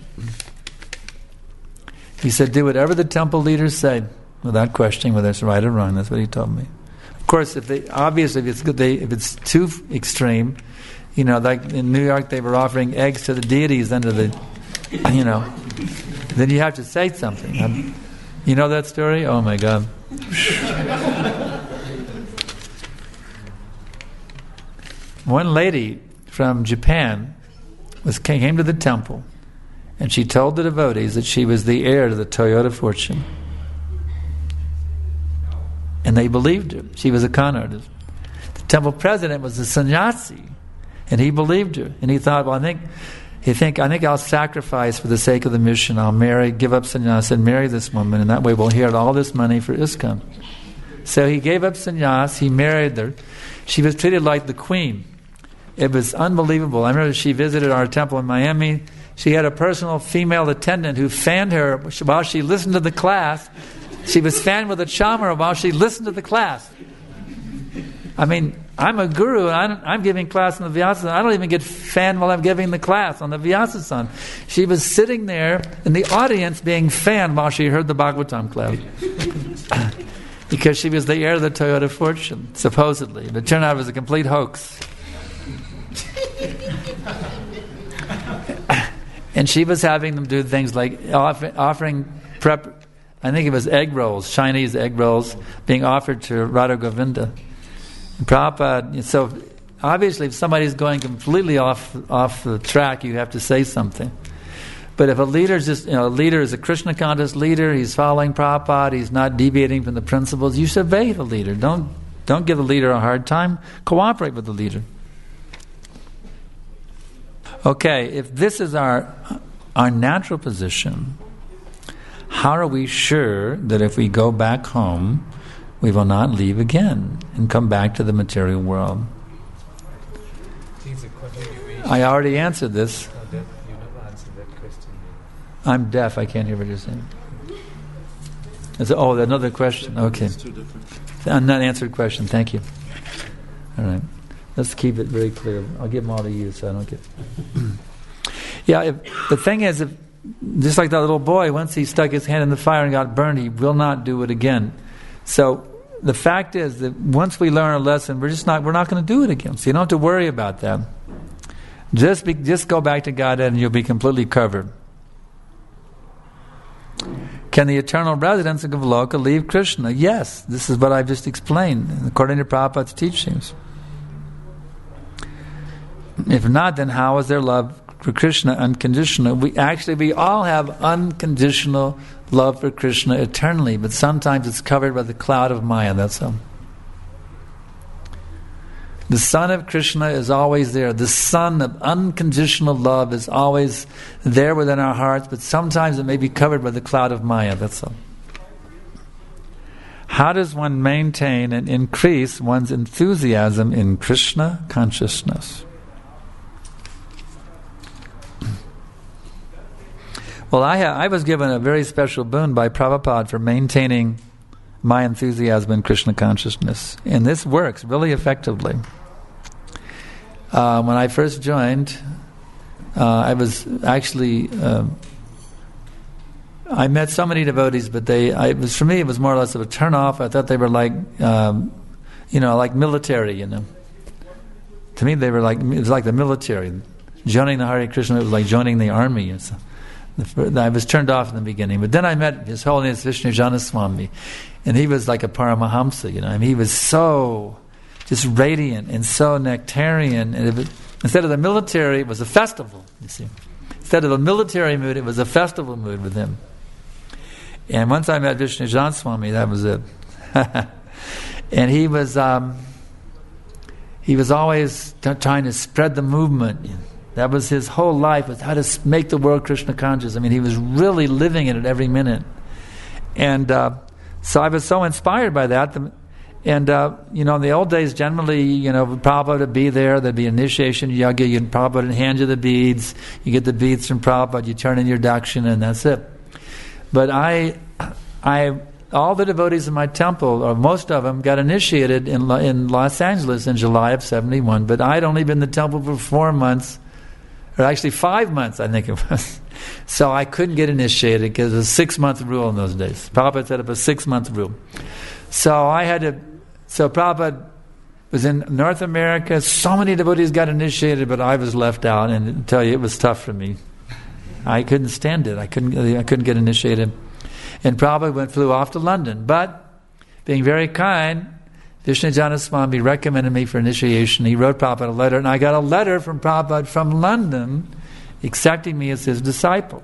He said, do whatever the temple leaders say, without questioning whether it's right or wrong. That's what he told me. Of course, if they obviously if it's good, they if it's too extreme, you know, like in New York they were offering eggs to the deities under the, you know, then you have to say something. Um, you know that story? Oh my God. One lady from Japan was came to the temple, and she told the devotees that she was the heir to the Toyota fortune. And they believed her. She was a con artist. The temple president was a sannyasi, and he believed her. And he thought, well, I think, he think, I think I'll sacrifice for the sake of the mission. I'll marry, give up sannyas, and marry this woman, and that way we'll inherit all this money for ISKCON. So he gave up sannyas. He married her. She was treated like the queen. It was unbelievable. I remember she visited our temple in Miami. She had a personal female attendant who fanned her while she listened to the class. She was fanned with a chamar while she listened to the class. I mean, I'm a guru, and I'm, I'm giving class on the Vyasa. I don't even get fanned while I'm giving the class on the Vyasa-san. She was sitting there in the audience being fanned while she heard the Bhagavatam class. Because she was the heir of the Toyota fortune, supposedly. But it turned out it was a complete hoax. And she was having them do things like offer, offering prep, I think it was egg rolls, Chinese egg rolls, being offered to Radha Govinda. And Prabhupada, so obviously if somebody's going completely off off the track, you have to say something. But if a leader's just, you know, a leader is a Krishna conscious leader, he's following Prabhupada, he's not deviating from the principles, you should obey the leader. Don't don't give the leader a hard time. Cooperate with the leader. Okay, if this is our our natural position, how are we sure that if we go back home, we will not leave again and come back to the material world? I already answered this. You never answered that question. I'm deaf. I can't hear what you're saying. It's, oh, another question. Okay. An unanswered question. Thank you. All right. Let's keep it very clear. I'll give them all to you so I don't get... Yeah, if, the thing is, if just like that little boy, once he stuck his hand in the fire and got burned, he will not do it again. So the fact is that once we learn a lesson, we're just not we're not going to do it again. So you don't have to worry about that. Just be, just go back to Godhead and you'll be completely covered. Can the eternal residents of Goloka leave Krishna? Yes, this is what I've just explained, according to Prabhupada's teachings. If not, then how is their love for Krishna unconditional? We actually we all have unconditional love for Krishna eternally, but sometimes it's covered by the cloud of Maya. That's all. The sun of Krishna is always there. The sun of unconditional love is always there within our hearts, but sometimes it may be covered by the cloud of Maya. That's all. How does one maintain and increase one's enthusiasm in Krishna consciousness? Well, I, ha- I was given a very special boon by Prabhupada for maintaining my enthusiasm in Krishna consciousness. And this works really effectively. Uh, when I first joined, uh, I was actually... Uh, I met so many devotees, but they... I, it was, for me, it was more or less of a turn-off. I thought they were like, um, you know, like military, you know. To me, they were like... It was like the military. Joining the Hare Krishna, it was like joining the army or something. I was turned off in the beginning, but then I met His Holiness Vishnu Janaswami, and he was like a Paramahamsa, you know. I mean, he was so just radiant and so nectarian. And it, instead of the military, it was a festival. You see, instead of a military mood, it was a festival mood with him. And once I met Vishnu Janaswami, that was it. And he was um, he was always t- trying to spread the movement. You know. That was his whole life, was how to make the world Krishna conscious. I mean, he was really living in it every minute. And uh, so I was so inspired by that. And, uh, you know, in the old days, generally, you know, Prabhupada would be there, there'd be initiation yagya, you'd Prabhupada would hand you the beads, you get the beads from Prabhupada, you turn in your dakshin, and that's it. But I, I, all the devotees in my temple, or most of them, got initiated in, in Los Angeles in July of seventy-one. But I'd only been in the temple for four months. Or actually five months, I think it was. So I couldn't get initiated because it was a six-month rule in those days. Prabhupada set up a six-month rule. So I had to So Prabhupada was in North America. So many devotees got initiated, but I was left out. And I tell you, it was tough for me. I couldn't stand it. I couldn't. I couldn't get initiated. And Prabhupada went flew off to London. But being very kind, Vishnujana Swami recommended me for initiation. He wrote Prabhupada a letter, and I got a letter from Prabhupada from London, accepting me as his disciple.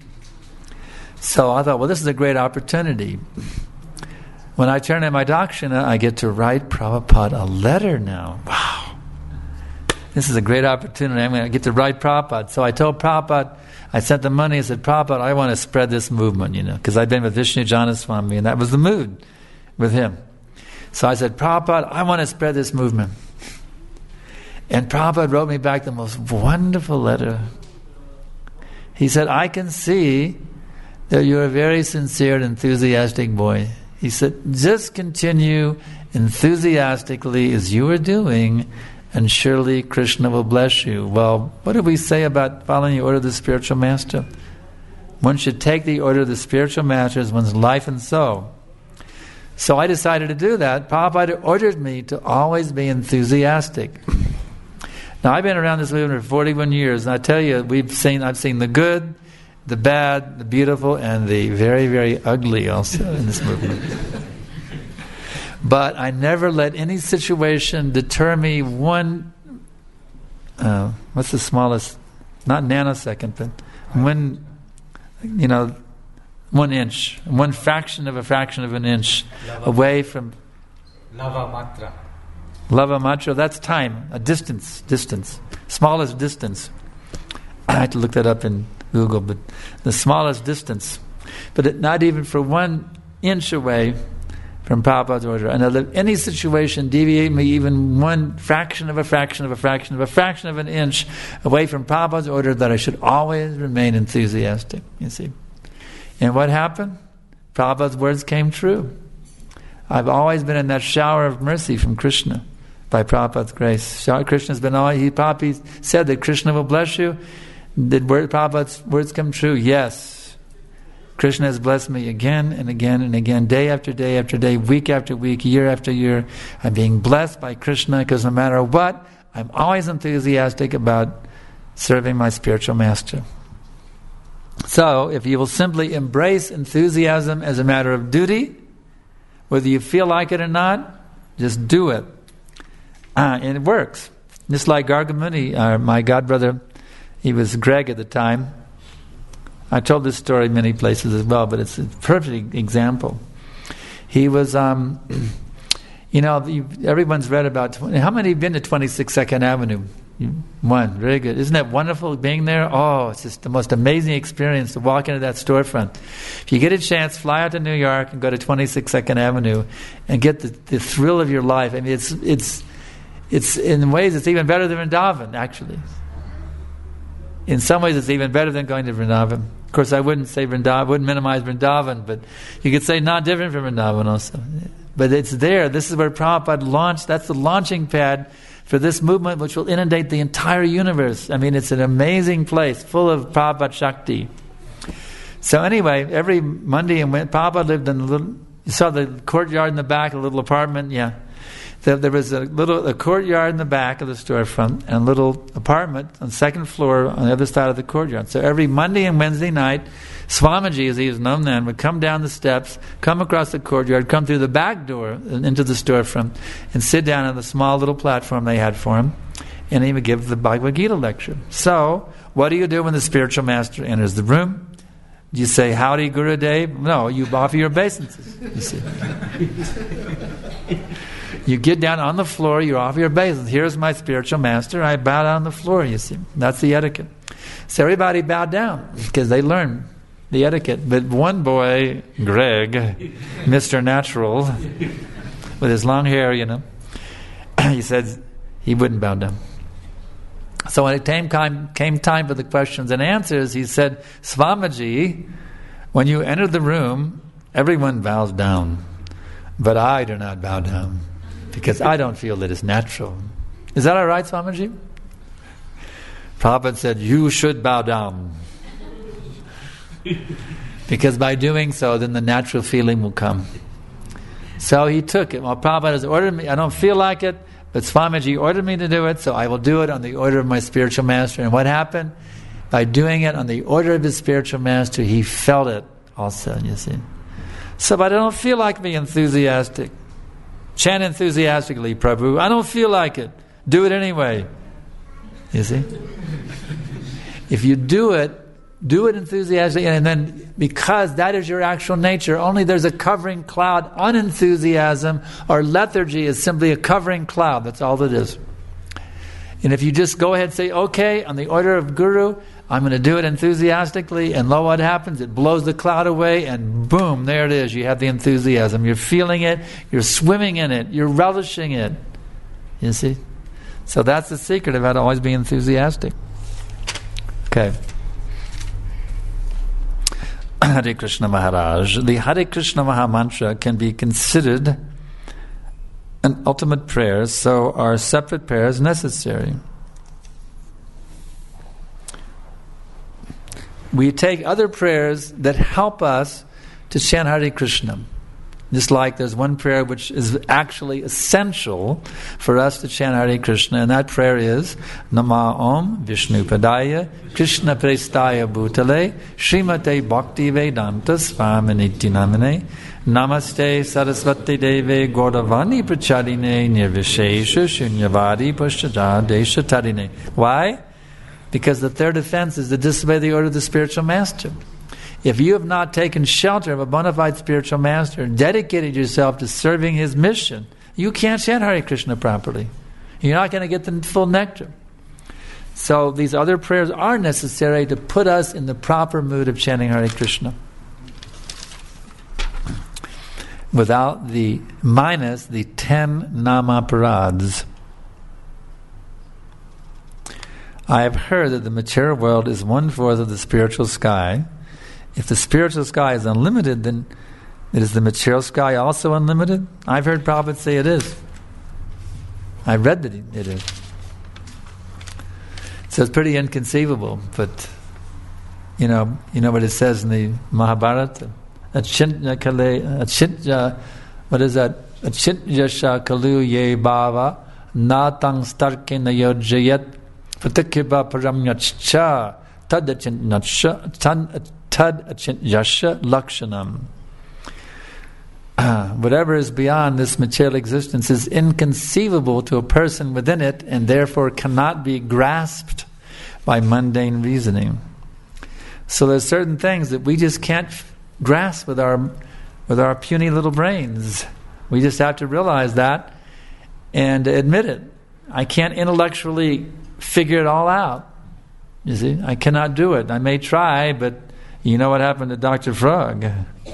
So I thought, well, this is a great opportunity. When I turn in my dakshina, I get to write Prabhupada a letter now. Wow. This is a great opportunity. I'm going to get to write Prabhupada. So I told Prabhupada, I sent the money, I said, Prabhupada, I want to spread this movement, you know, because I've been with Vishnujana Swami, and that was the mood with him. So I said, Prabhupada, I want to spread this movement. And Prabhupada wrote me back the most wonderful letter. He said, I can see that you're a very sincere and enthusiastic boy. He said, just continue enthusiastically as you are doing, and surely Krishna will bless you. Well, what do we say about following the order of the spiritual master? One should take the order of the spiritual master as one's life and soul. So I decided to do that. Prabhupada ordered me to always be enthusiastic. Now I've been around this movement for forty-one years, and I tell you, we've seen I've seen the good, the bad, the beautiful, and the very, very ugly also in this movement. But I never let any situation deter me one, uh, what's the smallest, not nanosecond, but one, you know, one inch, one fraction of a fraction of an inch Lava. away from... Lava matra. Lava matra, that's time, a distance, distance, smallest distance. I had to look that up in Google, but the smallest distance. But it, not even for one inch away from Prabhupada's order. And if any situation deviate me even one fraction of a fraction of a fraction of a fraction of an inch away from Prabhupada's order, that I should always remain enthusiastic, you see. And what happened? Prabhupada's words came true. I've always been in that shower of mercy from Krishna by Prabhupada's grace. Krishna's been always, he probably said that Krishna will bless you. Did word, Prabhupada's words come true? Yes. Krishna has blessed me again and again and again, day after day after day, week after week, year after year. I'm being blessed by Krishna because no matter what, I'm always enthusiastic about serving my spiritual master. So, if you will simply embrace enthusiasm as a matter of duty, whether you feel like it or not, just do it. Uh, and it works. Just like Gargamuni, uh, my godbrother, he was Greg at the time. I told this story many places as well, but it's a perfect example. He was, um, you know, everyone's read about, how many have been to twenty-six Second Avenue? One, very good. Isn't that wonderful being there? Oh, it's just the most amazing experience to walk into that storefront. If you get a chance, fly out to New York and go to twenty-six Second Avenue and get the, the thrill of your life. I mean, it's it's it's in ways it's even better than Vrindavan, actually. In some ways, it's even better than going to Vrindavan. Of course, I wouldn't say Vrindavan, wouldn't minimize Vrindavan, but you could say not different from Vrindavan also. But it's there. This is where Prabhupada launched. That's the launching pad for this movement, which will inundate the entire universe. I mean, it's an amazing place, full of Prabhupada Shakti. So anyway, every Monday and when Prabhupada lived in a little, you saw the courtyard in the back, a little apartment, yeah. There, there was a little a courtyard in the back of the storefront and a little apartment on the second floor on the other side of the courtyard. So every Monday and Wednesday night, Swamiji, as he was known then, would come down the steps, come across the courtyard, come through the back door into the storefront, and sit down on the small little platform they had for him, and he would give the Bhagavad Gita lecture. So, what do you do when the spiritual master enters the room? Do you say, "Howdy, Gurudev"? No, you offer your obeisances. You see. You get down on the floor, you offer your obeisance. Here's my spiritual master. I bow down on the floor, you see. That's the etiquette. So everybody bowed down because they learned the etiquette. But one boy, Greg, Mister Natural, with his long hair, you know, he said he wouldn't bow down. So when it came time, came time for the questions and answers, he said, "Swamiji, when you enter the room, everyone bows down. But I do not bow down, because I don't feel that it's natural." Is that all right, Swamiji? Prabhupada said, "You should bow down." Because by doing so, then the natural feeling will come. So he took it. Well, Prabhupada has ordered me, I don't feel like it, but Swamiji ordered me to do it, so I will do it on the order of my spiritual master. And what happened? By doing it on the order of his spiritual master, he felt it also, you see. So, but I don't feel like being enthusiastic. Chant enthusiastically, Prabhu. I don't feel like it. Do it anyway. You see? If you do it, do it enthusiastically, and then because that is your actual nature, only there's a covering cloud. Unenthusiasm or lethargy is simply a covering cloud. That's all it is. And if you just go ahead and say, okay, on the order of Guru, I'm going to do it enthusiastically, and lo, what happens? It blows the cloud away, and boom, there it is. You have the enthusiasm. You're feeling it. You're swimming in it. You're relishing it. You see? So that's the secret of how to always be enthusiastic. Okay. Hare Krishna Maharaj. The Hare Krishna Maha Mantra can be considered an ultimate prayer, so are separate prayers necessary? We take other prayers that help us to chant Hare Krishna. Just like there's one prayer which is actually essential for us to chant Hare Krishna, and that prayer is Nama Om Vishnu Padaya Krishna Prestaya Bhutale Srimate Bhakti Vedanta Svaminiti Namane Namaste Saraswati Deve Gaudavani Pracharine Nirvishesha Shunyavadi Pushtaja Desha Tarine. Why? Because the third offense is to disobey the order of the spiritual master. If you have not taken shelter of a bona fide spiritual master and dedicated yourself to serving his mission, you can't chant Hare Krishna properly. You're not going to get the full nectar. So these other prayers are necessary to put us in the proper mood of chanting Hare Krishna. Without the, minus the ten namaparads. I have heard that the material world is one-fourth of the spiritual sky. If the spiritual sky is unlimited, then is the material sky also unlimited? I've heard Prabhupada say it is. I've read that it is. So it's pretty inconceivable, but you know, you know what it says in the Mahabharata? Achintya kale, achintya, what is that? Achintya shakalu ye bhava, natang starke nayojayat, patikiba paramyachcha, tadachintyacha, tan Tad achintyasya lakshanam. Uh, whatever is beyond this material existence is inconceivable to a person within it, and therefore cannot be grasped by mundane reasoning. So there's certain things that we just can't f- grasp with our with our puny little brains. We just have to realize that and admit it. I can't intellectually figure it all out. You see, I cannot do it. I may try, but you know what happened to Doctor Frog?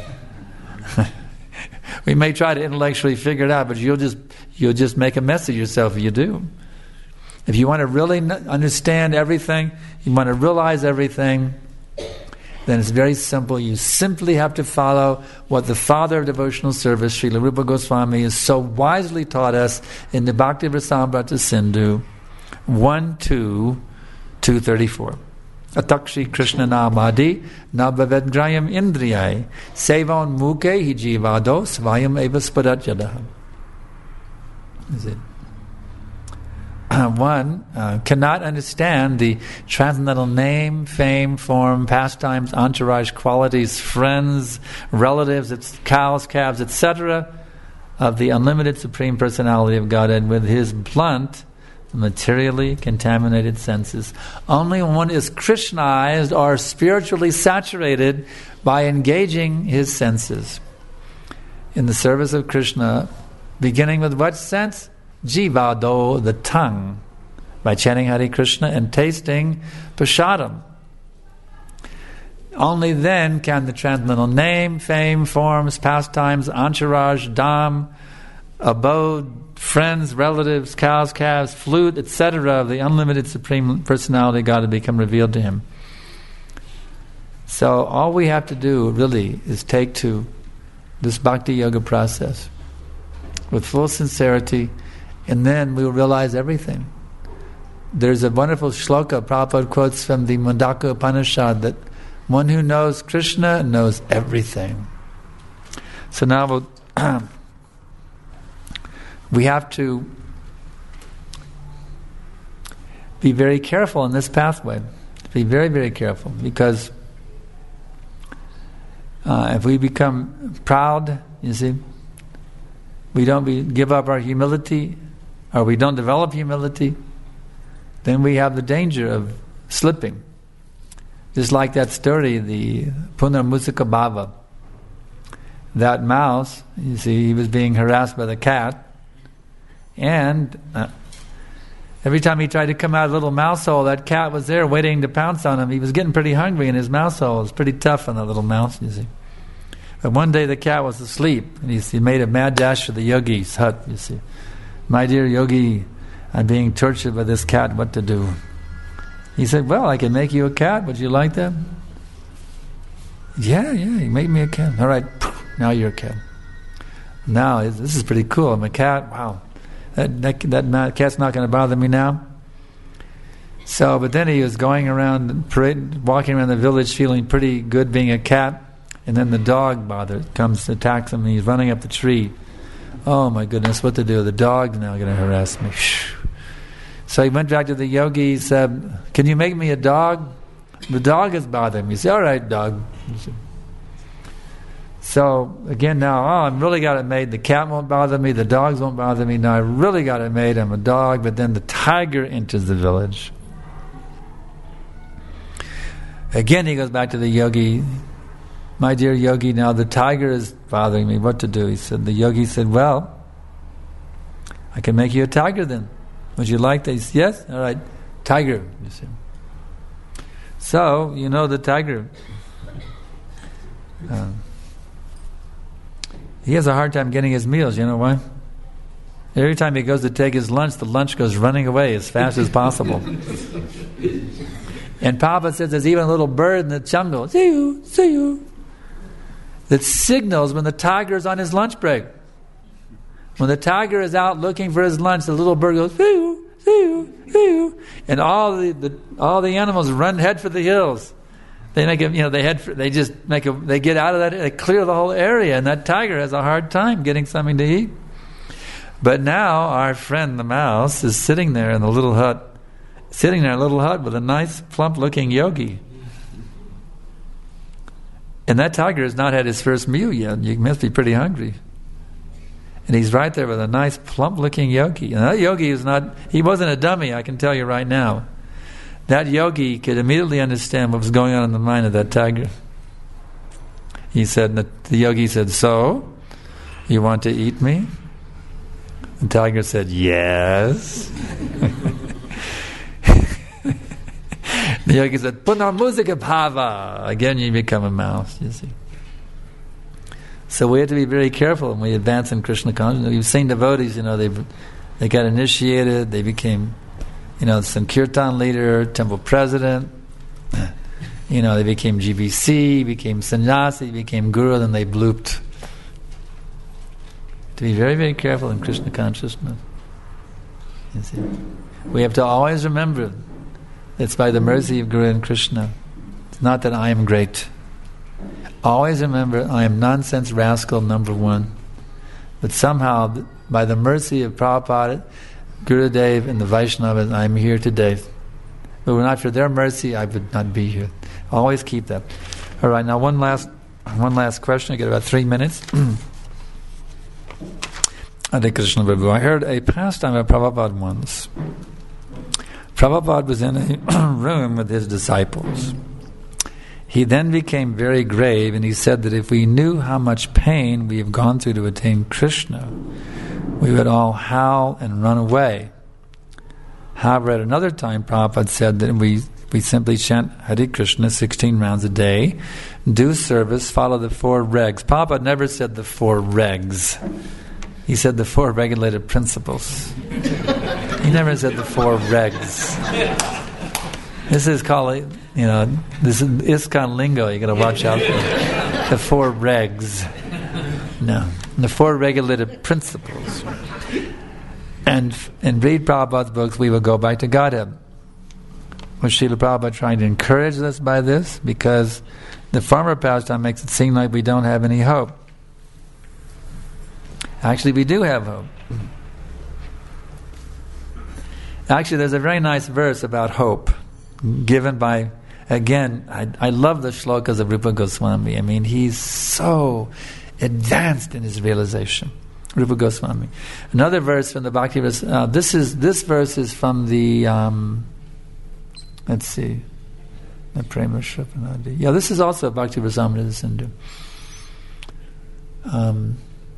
We may try to intellectually figure it out, but you'll just you'll just make a mess of yourself if you do. If you want to really understand everything, you want to realize everything, then it's very simple. You simply have to follow what the father of devotional service, Srila Rupa Goswami, has so wisely taught us in the Bhakti Rasamrita Sindhu one two two thirty-four. Atakshi Krishna namadi nabhavedgrayam indriyai sevan muke hi jivado svayam eva spadatjadaha. Is it? One uh, cannot understand the transcendental name, fame, form, pastimes, entourage, qualities, friends, relatives, it's cows, calves, et cetera of the unlimited Supreme Personality of Godhead with his blunt, materially contaminated senses. Only one is Krishnized or spiritually saturated by engaging his senses in the service of Krishna, beginning with what sense? Jivado, the tongue, by chanting Hare Krishna and tasting prasadam. Only then can the transcendental name, fame, forms, pastimes, entourage, dham, abode, friends, relatives, cows, calves, flute, et cetera of the unlimited Supreme Personality of God become revealed to him. So all we have to do really is take to this bhakti yoga process with full sincerity, and then we will realize everything. There's a wonderful shloka Prabhupada quotes from the Mundaka Upanishad that one who knows Krishna knows everything. So now we'll we have to be very careful in this pathway. Be very, very careful, because uh, if we become proud, you see, we don't be, give up our humility, or we don't develop humility, then we have the danger of slipping. Just like that story, the Punarmusika Bhava. That mouse, you see, he was being harassed by the cat, and uh, every time he tried to come out of the little mouse hole, that cat was there waiting to pounce on him. He was getting pretty hungry, and his mouse hole was pretty tough on that little mouse, you see. But one day the cat was asleep, and he, he made a mad dash for the yogi's hut, you see. My dear yogi, I'm being tortured by this cat, what to do? He said, well, I can make you a cat. Would you like that? Yeah, yeah, he made me a cat. All right, now you're a cat. Now, this is pretty cool. I'm a cat. Wow. That, that, that cat's not going to bother me now. So, but then he was going around, parade, walking around the village feeling pretty good being a cat, and then the dog bothers, comes, attacks him, and he's running up the tree. Oh my goodness, what to do? The dog's now going to harass me. So he went back to the yogi, he said, can you make me a dog? The dog is bothering me. He said, all right, dog. So again now, oh, I've really got it made. The cat won't bother me, the dogs won't bother me. Now I really got it made, I'm a dog. But then the tiger enters the village. Again he goes back to the yogi. My dear yogi, now the tiger is bothering me, what to do? He said, the yogi said, well, I can make you a tiger then. Would you like that? He said, yes? All right, tiger, you see. So, you know the tiger. Um, he has a hard time getting his meals, you know why? Every time he goes to take his lunch, the lunch goes running away as fast as possible. And Papa says there's even a little bird in the jungle, see you, see you, that signals when the tiger is on his lunch break. When the tiger is out looking for his lunch, the little bird goes, see-oo, see-oo, see-oo. And all the, the all the animals run head for the hills. They make a, you know, they head for, they just make a, they get out of that, they clear the whole area, and that tiger has a hard time getting something to eat. But now our friend the mouse is sitting there in the little hut, sitting there in a little hut with a nice plump-looking yogi. And that tiger has not had his first meal yet. You must be pretty hungry. And he's right there with a nice plump-looking yogi. And that yogi is not, he wasn't a dummy, I can tell you right now. That yogi could immediately understand what was going on in the mind of that tiger. He said, the yogi said, so, you want to eat me? The tiger said, yes. The yogi said, Punarmusika Bhava. Again you become a mouse, you see. So we have to be very careful when we advance in Krishna consciousness. We've seen devotees, you know, they they got initiated, they became, you know, Sankirtan leader, temple president, you know, they became G B C, became sannyasi, became guru, then they blooped. To be very, very careful in Krishna consciousness. You see. We have to always remember it's by the mercy of Guru and Krishna. It's not that I am great. Always remember, I am nonsense rascal number one. But somehow, by the mercy of Prabhupada, Gurudev, and the Vaishnavas, I am here today. If it were not for their mercy, I would not be here. Always keep that. All right, now one last, one last question. I get about three minutes. Hare Krishna Prabhu. I heard a pastime of Prabhupada once. Prabhupada was in a room with his disciples. He then became very grave, and he said that if we knew how much pain we have gone through to attain Krishna, we would all howl and run away. However, at another time, Prabhupada said that we, we simply chant Hare Krishna sixteen rounds a day, do service, follow the four regs. Prabhupada never said the four regs. He said the four regulated principles. He never said the four regs. This is called, you know, this is ISKCON lingo. You got to watch out for the four regs. No, the four regulated principles. And and read Prabhupada's books. We will go back to Godhead. Was Srila Prabhupada trying to encourage us by this? Because the former pastime makes it seem like we don't have any hope. Actually, we do have hope. Actually, there's a very nice verse about hope given by, again, I, I love the shlokas of Rupa Goswami. I mean, he's so advanced in his realization. Rupa Goswami. Another verse from the Bhakti verse. Uh, this is this verse is from the. Um, let's see, the Prema Shapanadi. Yeah, this is also Bhakti Rasamrita Sindhu. Um,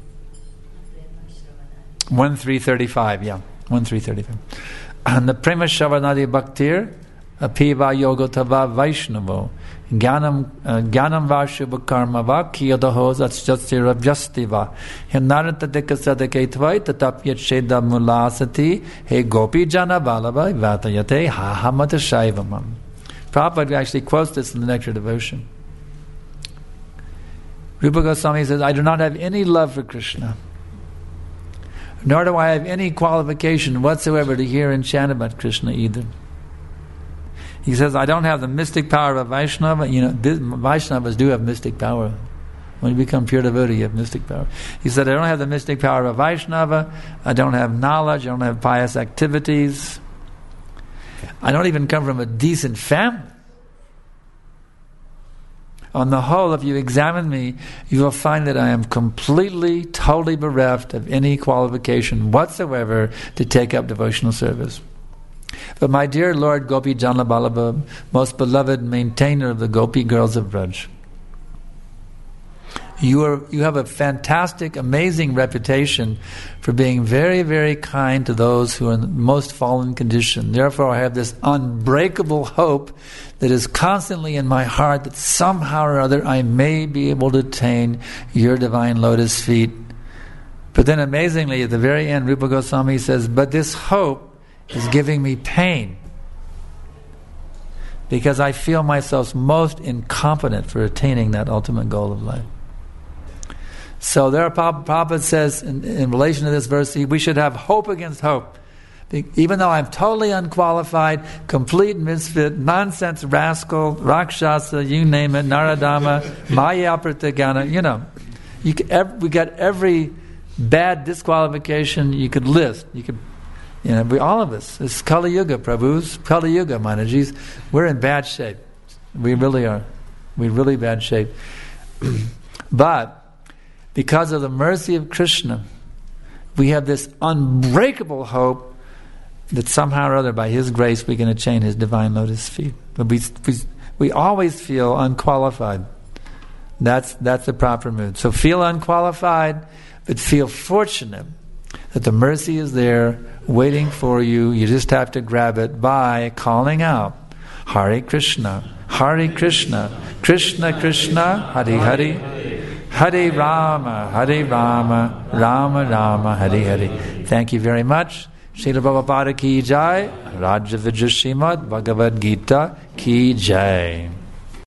one three thirty five. Yeah, one three thirty five. And the Prema Shavanadi Bhaktir Apiva Yogotava Vaishnavo Gyanam Gyanam Vashubha Karma Va Kiyadaho Zatstira Justiva Hinaranta Dekasadaketva Tatapyat Sheda Mulasati He Gopi Jana Balava Vatayate Hahamata Shaivamam. Prabhupada actually quotes this in the Nectar Devotion. Rupa Goswami says, I do not have any love for Krishna, nor do I have any qualification whatsoever to hear and chant about Krishna either. He says, I don't have the mystic power of a Vaishnava. You know, Vaishnavas do have mystic power. When you become pure devotee, you have mystic power. He said, I don't have the mystic power of a Vaishnava. I don't have knowledge. I don't have pious activities. I don't even come from a decent family. On the whole, if you examine me, you will find that I am completely, totally bereft of any qualification whatsoever to take up devotional service. But my dear Lord Gopi Jana Ballabha, most beloved maintainer of the Gopi girls of Braj, you are you have a fantastic, amazing reputation for being very, very kind to those who are in the most fallen condition. Therefore, I have this unbreakable hope that is constantly in my heart that somehow or other I may be able to attain your divine lotus feet. But then amazingly, at the very end, Rupa Goswami says, but this hope is giving me pain because I feel myself most incompetent for attaining that ultimate goal of life. So there, Prabhupada says in, in relation to this verse, we should have hope against hope. Even though I'm totally unqualified, complete misfit, nonsense rascal, Rakshasa, you name it, Naradama, Maya Pratyagana, you know, you could, every, we got every bad disqualification you could list. You could, you know, we, all of us. It's Kali Yuga, Prabhus, Kali Yuga, Manajis. We're in bad shape. We really are. We're really bad shape. But because of the mercy of Krishna, we have this unbreakable hope that somehow or other, by His grace, we can attain His divine lotus feet. But we, we, we always feel unqualified. That's that's the proper mood. So feel unqualified, but feel fortunate that the mercy is there, waiting for you. You just have to grab it by calling out, Hare Krishna, Hare Krishna, Krishna Krishna, Hare Hare, Hare Rama, Hare Rama, Rama Rama, Hare Hare. Thank you very much. Srila Prabhupada ki jai, Raja Vijay Srimad Bhagavad Gita ki jai.